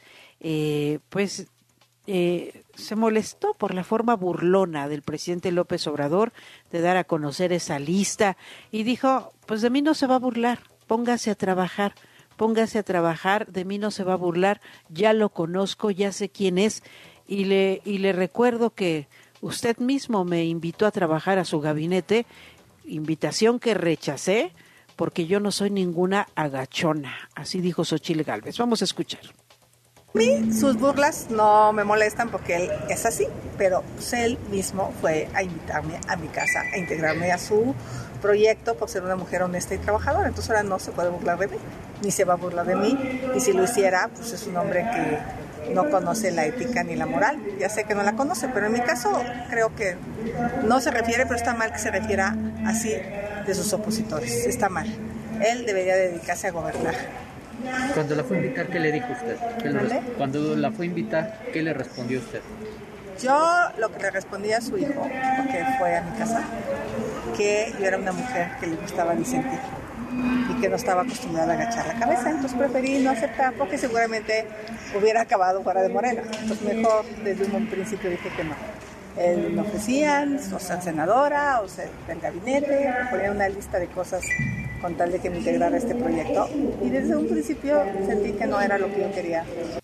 se molestó por la forma burlona del presidente López Obrador de dar a conocer esa lista y dijo: pues de mí no se va a burlar, póngase a trabajar, de mí no se va a burlar, ya lo conozco, ya sé quién es y le recuerdo que usted mismo me invitó a trabajar a su gabinete, invitación que rechacé porque yo no soy ninguna agachona, así dijo Xóchitl Gálvez. Vamos a escuchar. A mí sus burlas no me molestan porque él es así, pero pues él mismo fue a invitarme a mi casa, a integrarme a su proyecto por ser una mujer honesta y trabajadora. Entonces ahora no se puede burlar de mí, ni se va a burlar de mí, y si lo hiciera, pues es un hombre que no conoce la ética ni la moral. Ya sé que no la conoce, pero en mi caso creo que no se refiere, pero está mal que se refiera así de sus opositores, está mal. Él debería dedicarse a gobernar. Cuando la fue a invitar, ¿qué le dijo usted? Cuando la fue a invitar, ¿qué le respondió usted? Yo lo que le respondí a su hijo, porque fue a mi casa, que yo era una mujer que le gustaba disentir y que no estaba acostumbrada a agachar la cabeza, entonces preferí no aceptar porque seguramente hubiera acabado fuera de Morena. Entonces mejor desde un principio dije que no. Me ofrecían o ser senadora o ser del gabinete, ponían una lista de cosas con tal de que me integrara a este proyecto, y desde un principio sentí que no era lo que yo quería.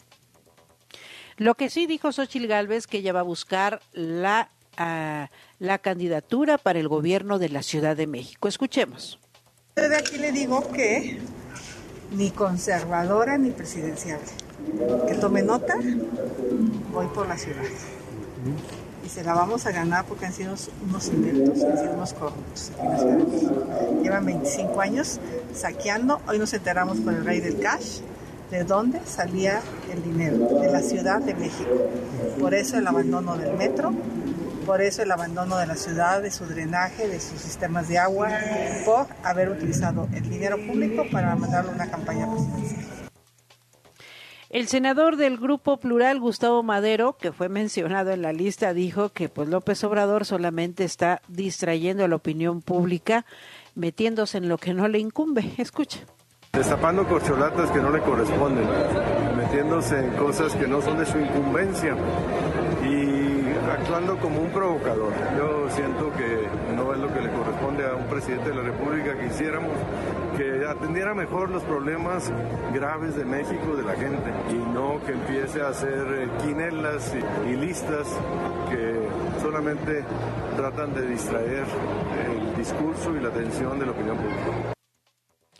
Lo que sí dijo Xóchitl Gálvez, que ella va a buscar la candidatura para el gobierno de la Ciudad de México. Escuchemos. Desde aquí le digo que ni conservadora ni presidencial. Que tome nota, voy por la ciudad. Y se la vamos a ganar porque han sido unos inventos, han sido unos corruptos aquí en la Ciudad de México. Llevan 25 años saqueando. Hoy nos enteramos con el rey del cash de dónde salía el dinero, de la Ciudad de México. Por eso el abandono del metro, por eso el abandono de la ciudad, de su drenaje, de sus sistemas de agua, por haber utilizado el dinero público para mandarle una campaña presidencial. El senador del Grupo Plural, Gustavo Madero, que fue mencionado en la lista, dijo que pues López Obrador solamente está distrayendo a la opinión pública, metiéndose en lo que no le incumbe. Escucha. Destapando corcholatas que no le corresponden, metiéndose en cosas que no son de su incumbencia y actuando como un provocador. Yo siento que no es lo que le corresponde a un presidente de la República que hiciéramos, que atendiera mejor los problemas graves de México, de la gente, y no que empiece a hacer quinelas y listas que solamente tratan de distraer el discurso y la atención de la opinión pública.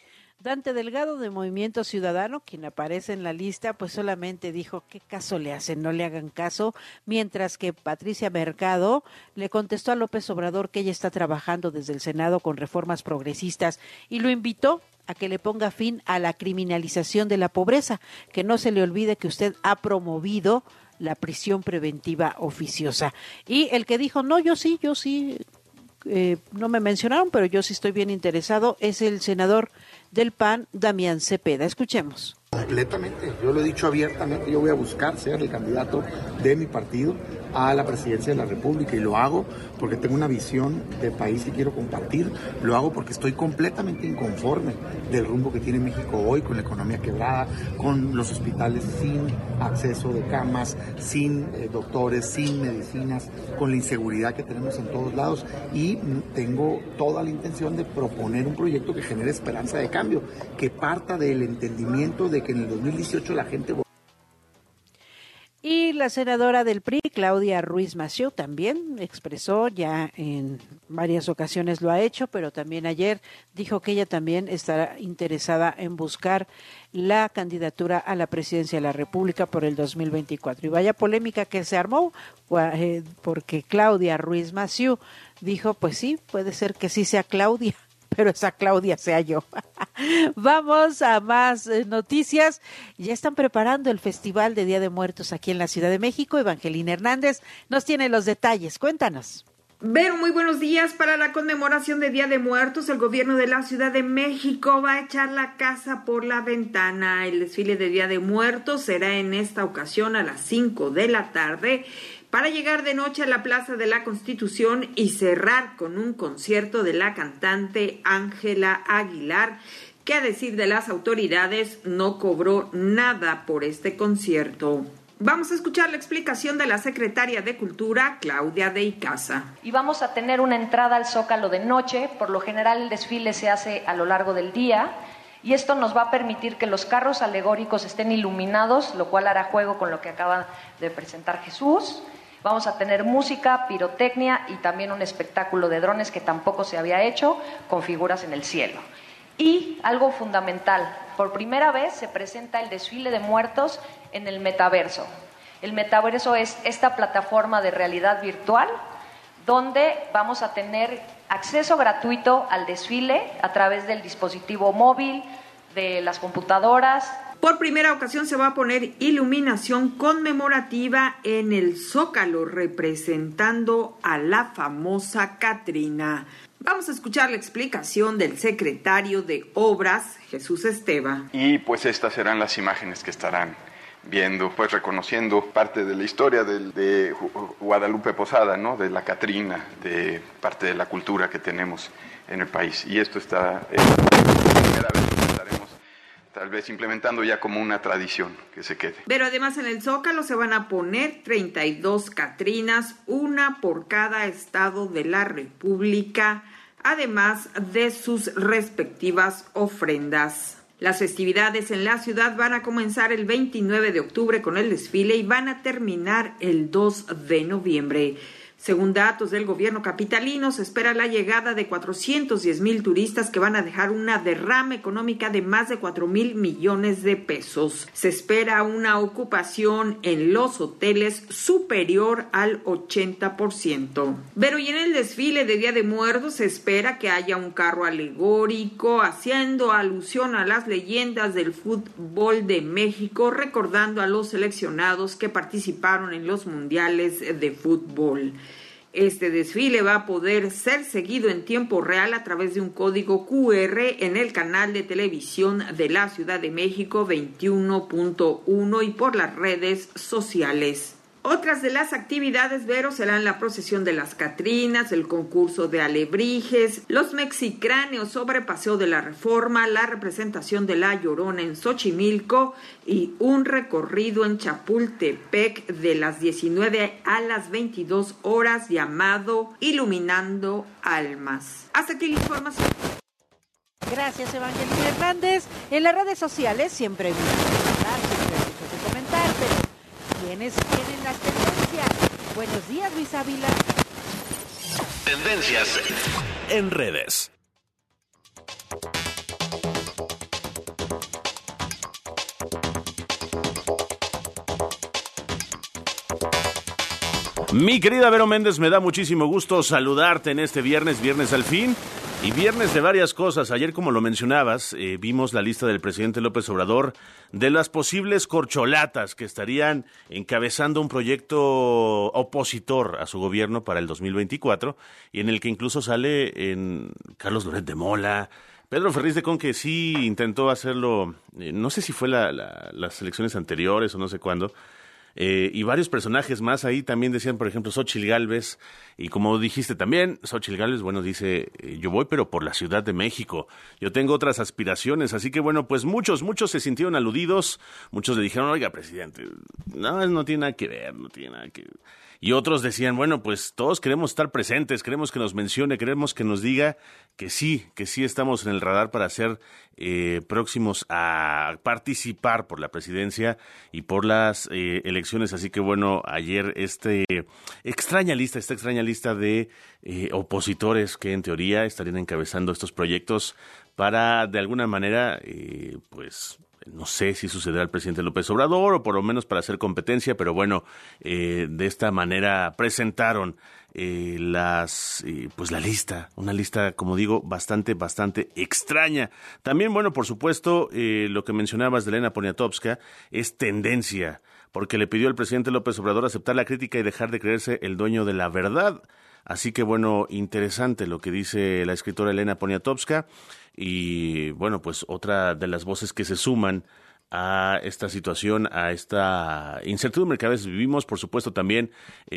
Dante Delgado de Movimiento Ciudadano, quien aparece en la lista, pues solamente dijo qué caso le hacen, no le hagan caso, mientras que Patricia Mercado le contestó a López Obrador que ella está trabajando desde el Senado con reformas progresistas y lo invitó a que le ponga fin a la criminalización de la pobreza, que no se le olvide que usted ha promovido la prisión preventiva oficiosa. Y el que dijo, no, yo sí, no me mencionaron, pero yo sí estoy bien interesado, es el senador del PAN, Damián Cepeda. Escuchemos. Completamente, yo lo he dicho abiertamente, yo voy a buscar ser el candidato de mi partido a la presidencia de la República y lo hago porque tengo una visión de país que quiero compartir, lo hago porque estoy completamente inconforme del rumbo que tiene México hoy, con la economía quebrada, con los hospitales sin acceso de camas, sin doctores, sin medicinas, con la inseguridad que tenemos en todos lados y tengo toda la intención de proponer un proyecto que genere esperanza de cambio, que parta del entendimiento de que en el 2018 la gente... Y la senadora del PRI, Claudia Ruiz Massieu, también expresó, ya en varias ocasiones lo ha hecho, pero también ayer dijo que ella también estará interesada en buscar la candidatura a la presidencia de la República por el 2024. Y vaya polémica que se armó, porque Claudia Ruiz Massieu dijo, pues sí, puede ser que sí sea Claudia, pero esa Claudia sea yo. Vamos a más noticias. Ya están preparando el Festival de Día de Muertos aquí en la Ciudad de México. Evangelina Hernández nos tiene los detalles. Cuéntanos. Vero, muy buenos días. Para la conmemoración de Día de Muertos, el gobierno de la Ciudad de México va a echar la casa por la ventana. El desfile de Día de Muertos será en esta ocasión a las 5 de la tarde, para llegar de noche a la Plaza de la Constitución y cerrar con un concierto de la cantante Ángela Aguilar, que a decir de las autoridades no cobró nada por este concierto. Vamos a escuchar la explicación de la secretaria de Cultura, Claudia de Icaza. Y vamos a tener una entrada al Zócalo de noche. Por lo general el desfile se hace a lo largo del día y esto nos va a permitir que los carros alegóricos estén iluminados, lo cual hará juego con lo que acaba de presentar Jesús. Vamos a tener música, pirotecnia y también un espectáculo de drones que tampoco se había hecho, con figuras en el cielo. Y algo fundamental, por primera vez se presenta el desfile de muertos en el metaverso. El metaverso es esta plataforma de realidad virtual donde vamos a tener acceso gratuito al desfile a través del dispositivo móvil, de las computadoras. Por primera ocasión se va a poner iluminación conmemorativa en el Zócalo, representando a la famosa Catrina. Vamos a escuchar la explicación del secretario de Obras, Jesús Esteva. Y pues estas serán las imágenes que estarán viendo, pues reconociendo parte de la historia de Guadalupe Posada, ¿no? De la Catrina, de parte de la cultura que tenemos en el país. Y esto está la primera vez que estaremos tal vez implementando ya como una tradición que se quede. Pero además en el Zócalo se van a poner 32 Catrinas, una por cada estado de la República, además de sus respectivas ofrendas. Las festividades en la ciudad van a comenzar el 29 de octubre con el desfile y van a terminar el 2 de noviembre. Según datos del gobierno capitalino, se espera la llegada de 410,000 turistas que van a dejar una derrama económica de más de 4,000 millones de pesos. Se espera una ocupación en los hoteles superior al 80%. Pero y en el desfile de Día de Muertos se espera que haya un carro alegórico haciendo alusión a las leyendas del fútbol de México, recordando a los seleccionados que participaron en los mundiales de fútbol. Este desfile va a poder ser seguido en tiempo real a través de un código QR en el canal de televisión de la Ciudad de México 21.1 y por las redes sociales. Otras de las actividades, Vero, serán la procesión de las Catrinas, el concurso de alebrijes, los mexicráneos sobre Paseo de la Reforma, la representación de La Llorona en Xochimilco y un recorrido en Chapultepec de las 19 a las 22 horas llamado Iluminando Almas. Hasta aquí la información. Gracias, Evangelina Hernández. En las redes sociales siempre hay muchos de comentar, pero ¿quiénes tienen las tendencias? Buenos días, Luis Ávila. Tendencias en redes. Mi querida Vero Méndez, me da muchísimo gusto saludarte en este viernes al fin, y viernes de varias cosas. Ayer, como lo mencionabas, vimos la lista del presidente López Obrador de las posibles corcholatas que estarían encabezando un proyecto opositor a su gobierno para el 2024, y en el que incluso sale en Carlos Loret de Mola, Pedro Ferriz de Con, que sí intentó hacerlo, no sé si fue las elecciones anteriores o no sé cuándo, y varios personajes más ahí también decían, por ejemplo, Xóchitl Gálvez, y como dijiste también, Xóchitl Gálvez, bueno, dice, yo voy pero por la Ciudad de México, yo tengo otras aspiraciones, así que bueno, pues muchos se sintieron aludidos, muchos le dijeron, oiga, presidente, no tiene nada que ver, no tiene nada que ver. Y otros decían, bueno, pues todos queremos estar presentes, queremos que nos mencione, queremos que nos diga que sí estamos en el radar para ser próximos a participar por la presidencia y por las elecciones. Así que bueno, ayer esta extraña lista de opositores que en teoría estarían encabezando estos proyectos para, de alguna manera, pues no sé si sucederá al presidente López Obrador o por lo menos para hacer competencia, pero bueno, de esta manera presentaron la lista, una lista, como digo, bastante extraña. También, bueno, por supuesto, lo que mencionabas de Elena Poniatowska es tendencia, porque le pidió al presidente López Obrador aceptar la crítica y dejar de creerse el dueño de la verdad. Así que bueno, interesante lo que dice la escritora Elena Poniatowska, y bueno, pues otra de las voces que se suman a esta situación, a esta incertidumbre que a veces vivimos. Por supuesto también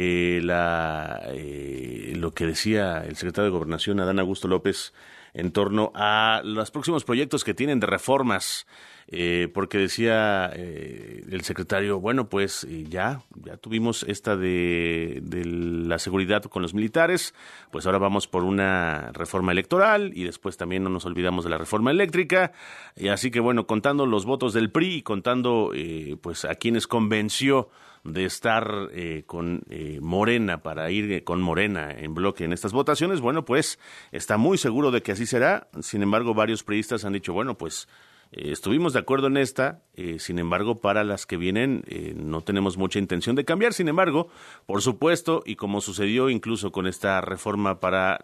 lo que decía el secretario de Gobernación, Adán Augusto López, en torno a los próximos proyectos que tienen de reformas, porque decía el secretario, bueno, pues ya tuvimos esta de la seguridad con los militares, pues ahora vamos por una reforma electoral, y después también no nos olvidamos de la reforma eléctrica, y así que bueno, contando los votos del PRI y contando pues a quienes convenció de estar con Morena, para ir con Morena en bloque en estas votaciones, bueno, pues está muy seguro de que así será. Sin embargo, varios priistas han dicho, bueno, pues estuvimos de acuerdo en esta, sin embargo, para las que vienen no tenemos mucha intención de cambiar. Sin embargo, por supuesto, y como sucedió incluso con esta reforma para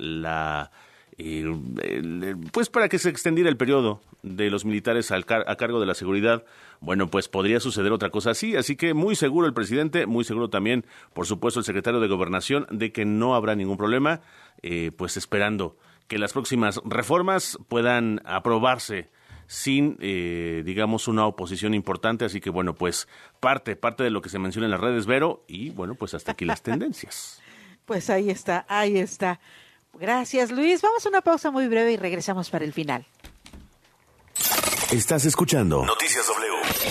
pues para que se extendiera el periodo de los militares a cargo de la seguridad, bueno, pues podría suceder otra cosa así que muy seguro el presidente, muy seguro también, por supuesto, el secretario de Gobernación, de que no habrá ningún problema, pues esperando que las próximas reformas puedan aprobarse sin, digamos, una oposición importante. Así que bueno, pues parte de lo que se menciona en las redes, Vero, y bueno, pues hasta aquí las tendencias. Pues ahí está. Gracias, Luis. Vamos a una pausa muy breve y regresamos para el final. Estás escuchando Noticias W.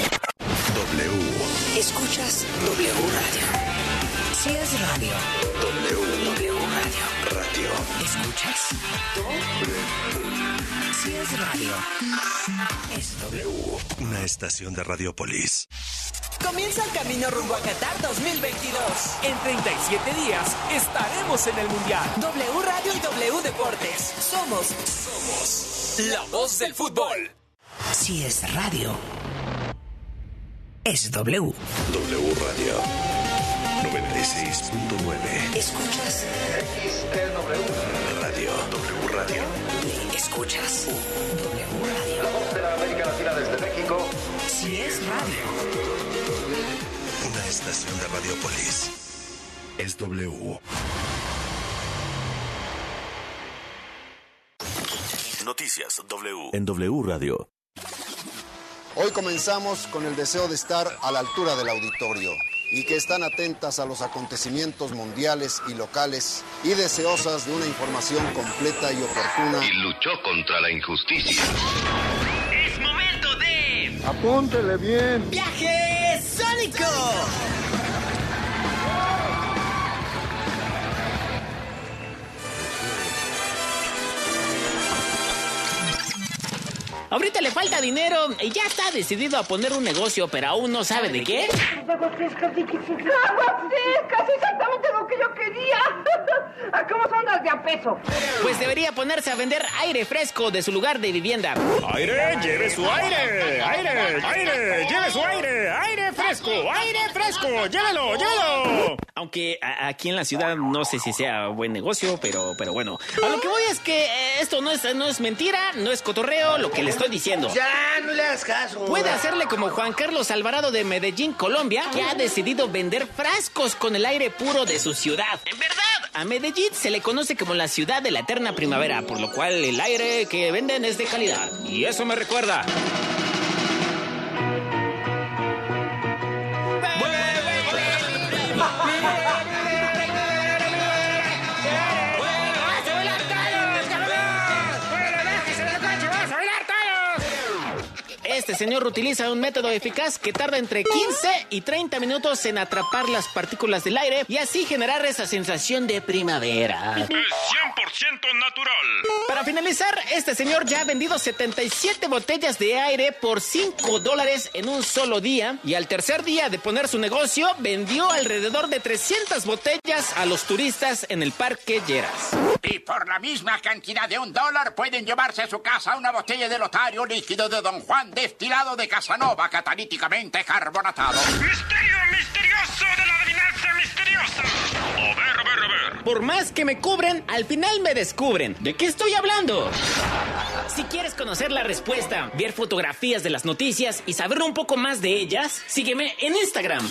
Escuchas W Radio. Si es radio. W Radio. Escuchas W. Si es radio. Es W. Una estación de Radiopolis. Comienza el camino rumbo a Qatar 2022. En 37 días estaremos en el Mundial. W Radio y W Deportes. Somos la voz del fútbol. Si es radio, es W. W Radio 96.9. ¿Escuchas? XTW Radio. W Radio. ¿Escuchas? W Radio. La voz de la América Latina desde México. Si es radio. Una estación de Radiopolis. Es W. Noticias W en W Radio. Hoy comenzamos con el deseo de estar a la altura del auditorio y que están atentas a los acontecimientos mundiales y locales y deseosas de una información completa y oportuna. Y luchó contra la injusticia. Es momento de... ¡Apúntele bien! ¡Viaje Sónico! Ahorita le falta dinero y ya está decidido a poner un negocio, pero aún no sabe de qué. ¡Aguas frescas! ¡Exactamente lo que yo quería! ¿A cómo son las de a peso? Pues debería ponerse a vender aire fresco de su lugar de vivienda. ¡Aire! ¡Lleve su aire! ¡Aire! ¡Aire! ¡Lleve su aire! ¡Aire fresco! ¡Aire fresco! ¡Llévelo! Aunque aquí en la ciudad no sé si sea buen negocio, pero bueno. A lo que voy es que esto no es mentira, no es cotorreo lo que le estoy diciendo. Ya, no le hagas caso. Puede hacerle como Juan Carlos Alvarado de Medellín, Colombia, que ha decidido vender frascos con el aire puro de su ciudad. En verdad, a Medellín se le conoce como la ciudad de la eterna primavera, por lo cual el aire que venden es de calidad. Y eso me recuerda. Este señor utiliza un método eficaz que tarda entre 15 y 30 minutos en atrapar las partículas del aire y así generar esa sensación de primavera. Es 100% natural. Para finalizar, este señor ya ha vendido 77 botellas de aire por $5 en un solo día y al tercer día de poner su negocio vendió alrededor de 300 botellas a los turistas en el Parque Lleras. Y por la misma cantidad de $1 pueden llevarse a su casa una botella de Lotario líquido de Don Juan destilado de Casanova catalíticamente carbonatado. ¡Misterio misterioso de la adivinanza misteriosa! A ver. Por más que me cubren, al final me descubren. ¿De qué estoy hablando? Si quieres conocer la respuesta, ver fotografías de las noticias y saber un poco más de ellas, sígueme en Instagram.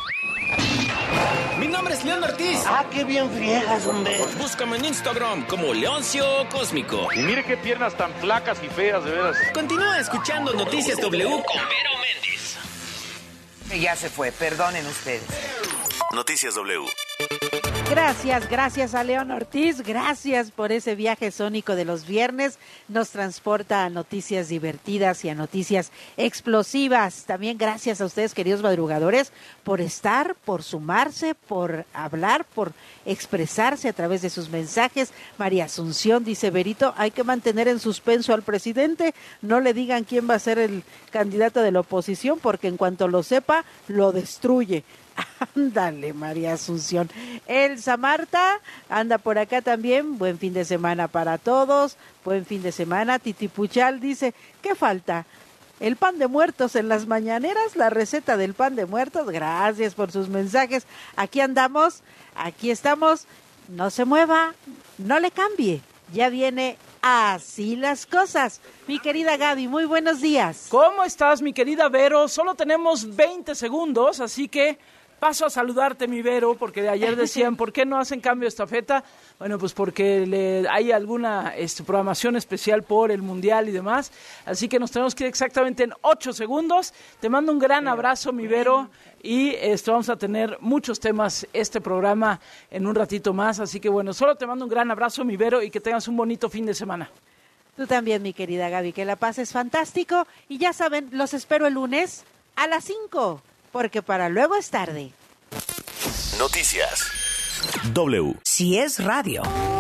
Mi nombre es León Ortiz. Ah, qué bien friegas, hombre. Búscame en Instagram como Leoncio Cósmico. Y mire qué piernas tan flacas y feas, de veras. Continúa escuchando Noticias W con Vero Méndez. Ya se fue, perdonen ustedes. Noticias W. Gracias a León Ortiz, gracias por ese viaje sónico de los viernes, nos transporta a noticias divertidas y a noticias explosivas. También gracias a ustedes, queridos madrugadores, por estar, por sumarse, por hablar, por expresarse a través de sus mensajes. María Asunción dice, Berito, hay que mantener en suspenso al presidente, no le digan quién va a ser el candidato de la oposición, porque en cuanto lo sepa, lo destruye. Ándale, María Asunción. Elsa Marta anda por acá también. Buen fin de semana para todos. Buen fin de semana. Titi Puchal dice, ¿qué falta? El pan de muertos en las mañaneras, la receta del pan de muertos. Gracias por sus mensajes. Aquí andamos, aquí estamos. No se mueva, no le cambie. Ya viene Así las Cosas. Mi querida Gaby, muy buenos días. ¿Cómo estás, mi querida Vero? Solo tenemos 20 segundos, así que paso a saludarte, mi Vero, porque de ayer decían, ¿por qué no hacen cambio de estafeta? Bueno, pues porque hay alguna programación especial por el Mundial y demás, así que nos tenemos que ir exactamente en 8 segundos. Te mando un gran abrazo, mi Vero, y vamos a tener muchos temas este programa en un ratito más, así que bueno, solo te mando un gran abrazo, mi Vero, y que tengas un bonito fin de semana. Tú también, mi querida Gaby, que la pases fantástico, y ya saben, los espero el lunes a las 5. Porque para luego es tarde. Noticias W. Si es radio.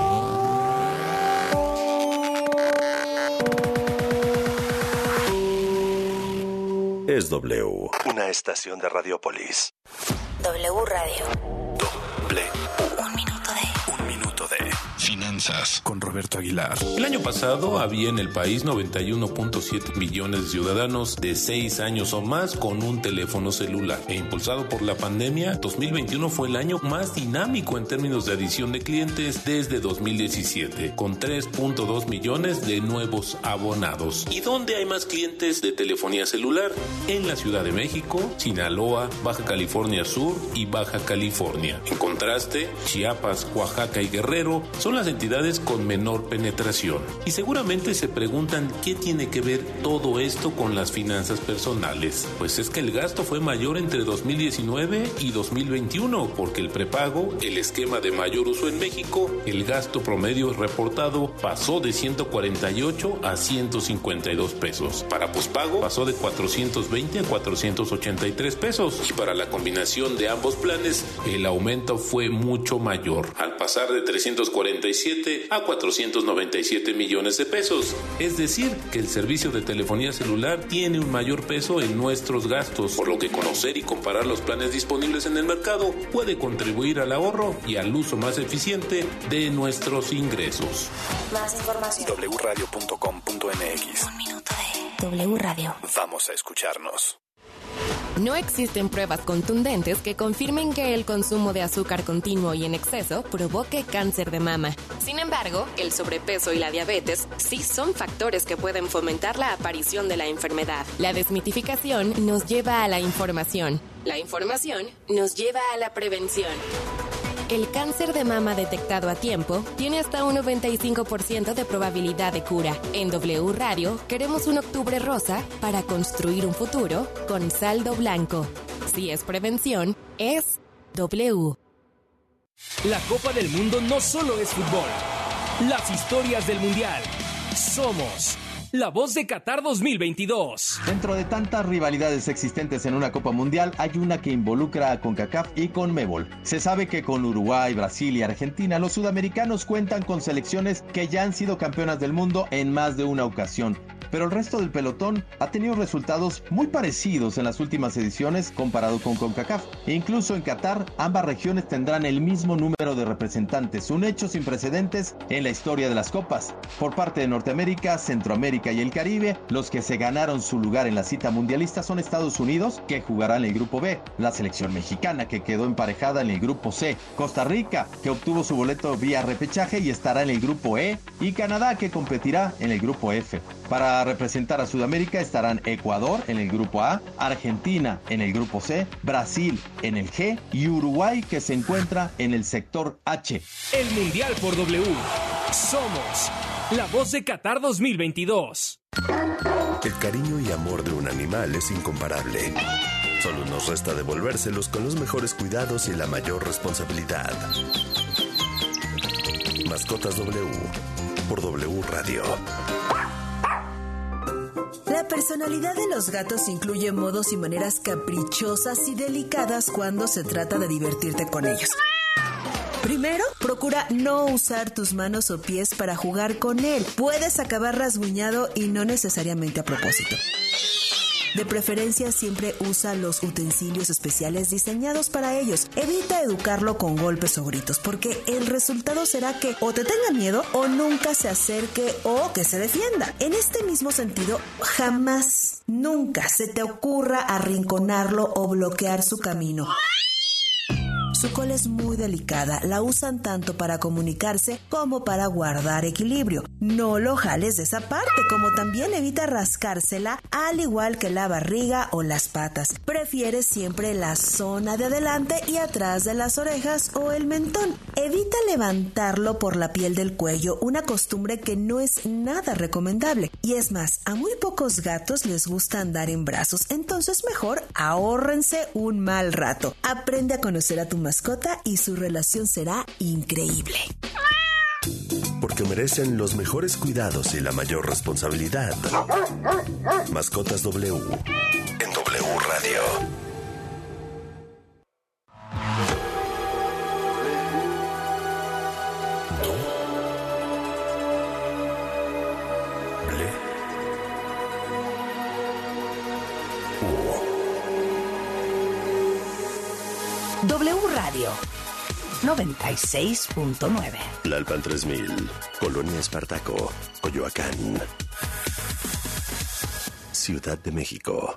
Es W. Una estación de Radiopolis. W Radio. W. Un minuto de Finanzas con Roberto Aguilar. El año pasado había en el país 91.7 millones de ciudadanos de 6 años o más con un teléfono celular. E impulsado por la pandemia, 2021 fue el año más dinámico en términos de adición de clientes desde 2017, con 3.2 millones de nuevos abonados. ¿Y dónde hay más clientes de telefonía celular? En la Ciudad de México, Sinaloa, Baja California Sur y Baja California. En contraste, Chiapas, Oaxaca y Guerrero son las entidades con menor penetración. Y seguramente se preguntan qué tiene que ver todo esto con las finanzas personales. Pues es que el gasto fue mayor entre 2019 y 2021, porque el prepago, el esquema de mayor uso en México, el gasto promedio reportado pasó de 148 a 152 pesos. Para pospago pasó de 420 a 483 pesos. Y para la combinación de ambos planes, el aumento fue mucho mayor, al pasar de 347 a 497 millones de pesos. Es decir, que el servicio de telefonía celular tiene un mayor peso en nuestros gastos, por lo que conocer y comparar los planes disponibles en el mercado puede contribuir al ahorro y al uso más eficiente de nuestros ingresos. Más información. wradio.com.mx. Un minuto de W Radio. Vamos a escucharnos. No existen pruebas contundentes que confirmen que el consumo de azúcar continuo y en exceso provoque cáncer de mama. Sin embargo, el sobrepeso y la diabetes sí son factores que pueden fomentar la aparición de la enfermedad. La desmitificación nos lleva a la información. La información nos lleva a la prevención. El cáncer de mama detectado a tiempo tiene hasta un 95% de probabilidad de cura. En W Radio queremos un octubre rosa para construir un futuro con saldo blanco. Si es prevención, es W. La Copa del Mundo no solo es fútbol. Las historias del Mundial. Somos la voz de Qatar 2022. Dentro de tantas rivalidades existentes en una Copa Mundial, hay una que involucra a CONCACAF y CONMEBOL. Se sabe que con Uruguay, Brasil y Argentina, los sudamericanos cuentan con selecciones que ya han sido campeonas del mundo en más de una ocasión. Pero el resto del pelotón ha tenido resultados muy parecidos en las últimas ediciones comparado con CONCACAF. E incluso en Qatar, ambas regiones tendrán el mismo número de representantes, un hecho sin precedentes en la historia de las copas. Por parte de Norteamérica, Centroamérica y el Caribe, los que se ganaron su lugar en la cita mundialista son Estados Unidos, que jugará en el grupo B, la selección mexicana, que quedó emparejada en el grupo C, Costa Rica, que obtuvo su boleto vía repechaje y estará en el grupo E, y Canadá, que competirá en el grupo F. Para representar a Sudamérica estarán Ecuador en el grupo A, Argentina en el grupo C, Brasil en el G y Uruguay, que se encuentra en el sector H. El Mundial por W. Somos la voz de Qatar 2022. El cariño y amor de un animal es incomparable. Solo nos resta devolvérselos con los mejores cuidados y la mayor responsabilidad. Mascotas W por W Radio. La personalidad de los gatos incluye modos y maneras caprichosas y delicadas cuando se trata de divertirte con ellos. Primero, procura no usar tus manos o pies para jugar con él. Puedes acabar rasguñado y no necesariamente a propósito. De preferencia, siempre usa los utensilios especiales diseñados para ellos. Evita educarlo con golpes o gritos, porque el resultado será que o te tenga miedo o nunca se acerque o que se defienda. En este mismo sentido, jamás, nunca se te ocurra arrinconarlo o bloquear su camino. Su cola es muy delicada, la usan tanto para comunicarse como para guardar equilibrio. No lo jales de esa parte, como también evita rascársela, al igual que la barriga o las patas. Prefiere siempre la zona de adelante y atrás de las orejas o el mentón. Evita levantarlo por la piel del cuello, una costumbre que no es nada recomendable. Y es más, a muy pocos gatos les gusta andar en brazos, entonces mejor ahórrense un mal rato. Aprende a conocer a tu mascota y su relación será increíble. Porque merecen los mejores cuidados y la mayor responsabilidad. Mascotas W en W Radio. W Radio 96.9. Tlalpan 3000, Colonia Espartaco, Coyoacán, Ciudad de México.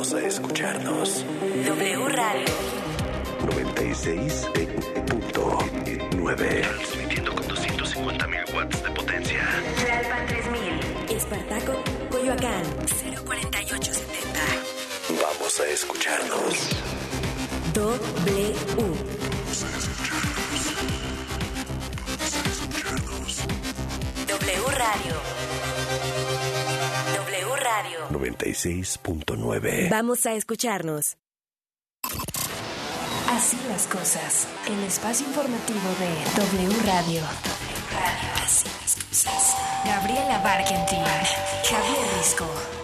Vamos a escucharnos. W Radio. 96.9. Transmitiendo con 250.000 watts de potencia. Tlalpan 3000. Espartaco, Coyoacán. 04870. Vamos a escucharnos. W. W Radio. W Radio. 96.9. Vamos a escucharnos. Así las cosas. El espacio informativo de W Radio. W Radio. Así las cosas. Gabriela Barkentin. Javier Risco.